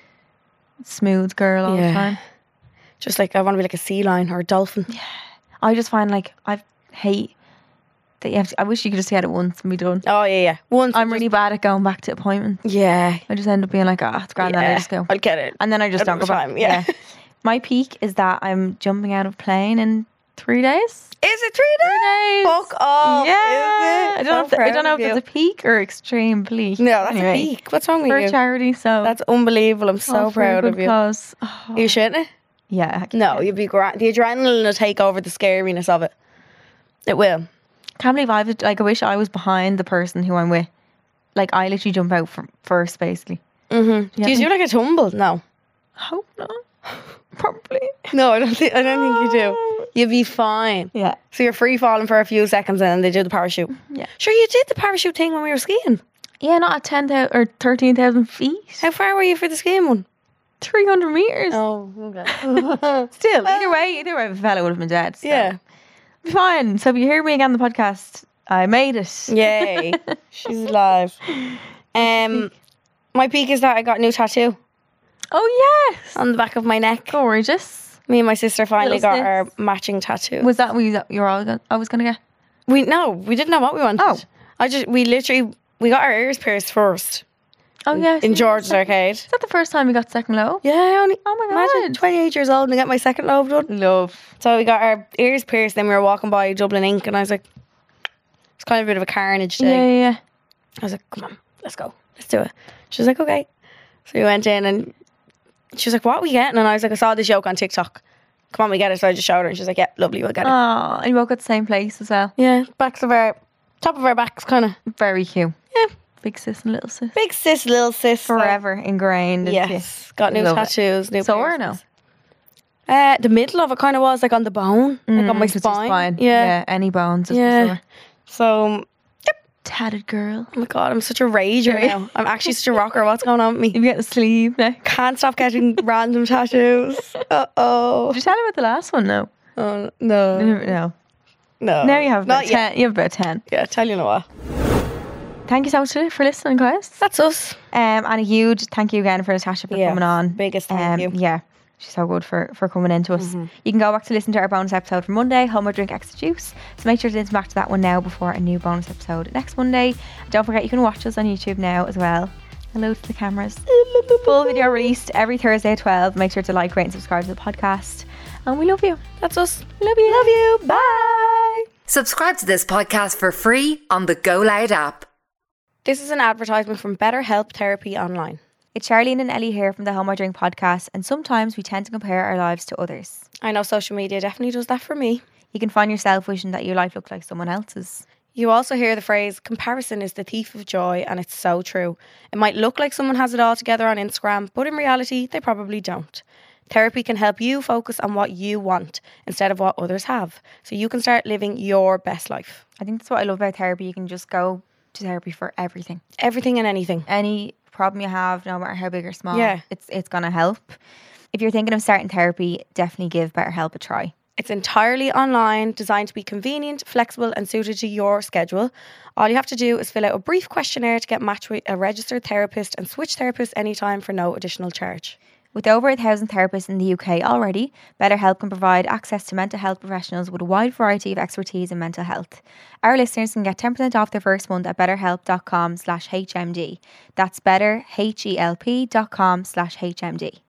smooth girl all the Yeah. time. Just like, I want to be like a sea lion or a dolphin. I just find like, I hate that you have to, I wish you could just get it once and be done. Oh, yeah, yeah. Once I'm really bad at going back to appointments. Yeah. I just end up being like, ah, oh, it's grand, then I yeah. just go. I'll get it. And then I just don't go another back. time, yeah. My peak is that I'm jumping out of plane in three days. Is it three days? Days. Fuck off. Yeah. Is it? I don't know, So if, I don't know proud if of it's a peak or extreme bleak. you. No, that's Anyway, a peak. What's wrong with for you? a charity, so That's unbelievable. I'm so all for a proud good of you. cause. Are Oh, you shitting it? yeah. I No, you'd be grand. The adrenaline will take over the scariness of it. It will. can't believe I've like. I wish I was behind the person who I'm with. Like I literally jump out from first, basically. Mm-hmm. Yeah. Do you do like a tumble? No. Hope not. Probably. No, I don't think. I don't think you do. You'll be fine. Yeah. So you're free falling for a few seconds and then they do the parachute. Yeah. Sure, you did the parachute thing when we were skiing. Yeah, not at ten thousand or thirteen thousand feet. How far were you for the skiing one? Three hundred meters. Oh, okay. Still, either way, either way, the fella would have been dead. So. Yeah. Fine. So if you hear me again on the podcast, I made it. Yay. She's alive. Um, my peak is that I got a new tattoo Oh yes. on the back of my neck. Gorgeous. Me and my sister finally Little got sis. our matching tattoo. Was that what you, you were all gonna, I was gonna get? We no, we didn't know what we wanted. Oh. I just we literally we got our ears pierced first Oh yeah. in George's arcade. Is that the first time you got second low? Yeah, I only Oh my imagine God. twenty-eight years old and I got my second lobe done. Love. So we got our ears pierced. Then we were walking by Dublin Ink, and I was like, it's kind of a bit of a carnage Yeah, day. yeah, yeah. I was like, come on, let's go, let's do it. She was like, okay. So we went in, and she was like, what are we getting? And I was like, I saw this joke on TikTok. Come on, we get it. So I just showed her, and she was like, yeah, lovely, we'll get it. Oh, and you both got the same place as well. Yeah, backs of our top of our backs, kind of. Very cute. Yeah, Big sis and little sis. big sis, little sis. Forever ingrained. into Yes, got new Love it. tattoos, new Sore or piercings. Uh, the middle of it kind of was like on the bone, like on my It's your spine. Yeah. Yeah. any bones. is Yeah. sore. So, Tatted girl. oh my god, I'm such a rager now. I'm actually such a rocker. What's going on with me? You get the sleeve neck. Can't stop getting random tattoos. Uh oh. Did you tell her about the last one? No. Oh no. No. No. Now you have about Not yet. ten. You have about ten. Yeah, tell you know what. Thank you so much for listening, guys. That's us. Um, and a huge thank you again for Natasha for Yeah, coming on. biggest thank um, you. Yeah, she's so good for, for coming into us. You can go back to listen to our bonus episode for Monday, Home or Drink Extra Juice. So make sure to listen back to that one now before a new bonus episode next Monday. Don't forget you can watch us on YouTube now as well. Hello to the cameras. Full video released every Thursday at twelve. Make sure to like, rate and subscribe to the podcast. And we love you. That's us. Love you. Love you. Bye. Subscribe to this podcast for free on the Go Loud app. This is an advertisement from BetterHelp Therapy Online. It's Charlene and Ellie here from the Home or Drink podcast, and sometimes we tend to compare our lives to others. I know social media definitely does that for me. You can find yourself wishing that your life looked like someone else's. You also hear the phrase, comparison is the thief of joy, and it's so true. It might look like someone has it all together on Instagram, but in reality, they probably don't. Therapy can help you focus on what you want instead of what others have, so you can start living your best life. I think that's what I love about therapy. You can just go to therapy for everything. Everything and anything. Any problem you have, no matter how big or small, Yeah. it's it's going to help. If you're thinking of starting therapy, definitely give BetterHelp a try. It's entirely online, designed to be convenient, flexible and suited to your schedule. All you have to do is fill out a brief questionnaire to get matched with a registered therapist and switch therapists anytime for no additional charge. With over a thousand therapists in the U K already, BetterHelp can provide access to mental health professionals with a wide variety of expertise in mental health. Our listeners can get ten percent off their first month at betterhelp.com slash HMD. That's better, H E L P dot com slash HMD.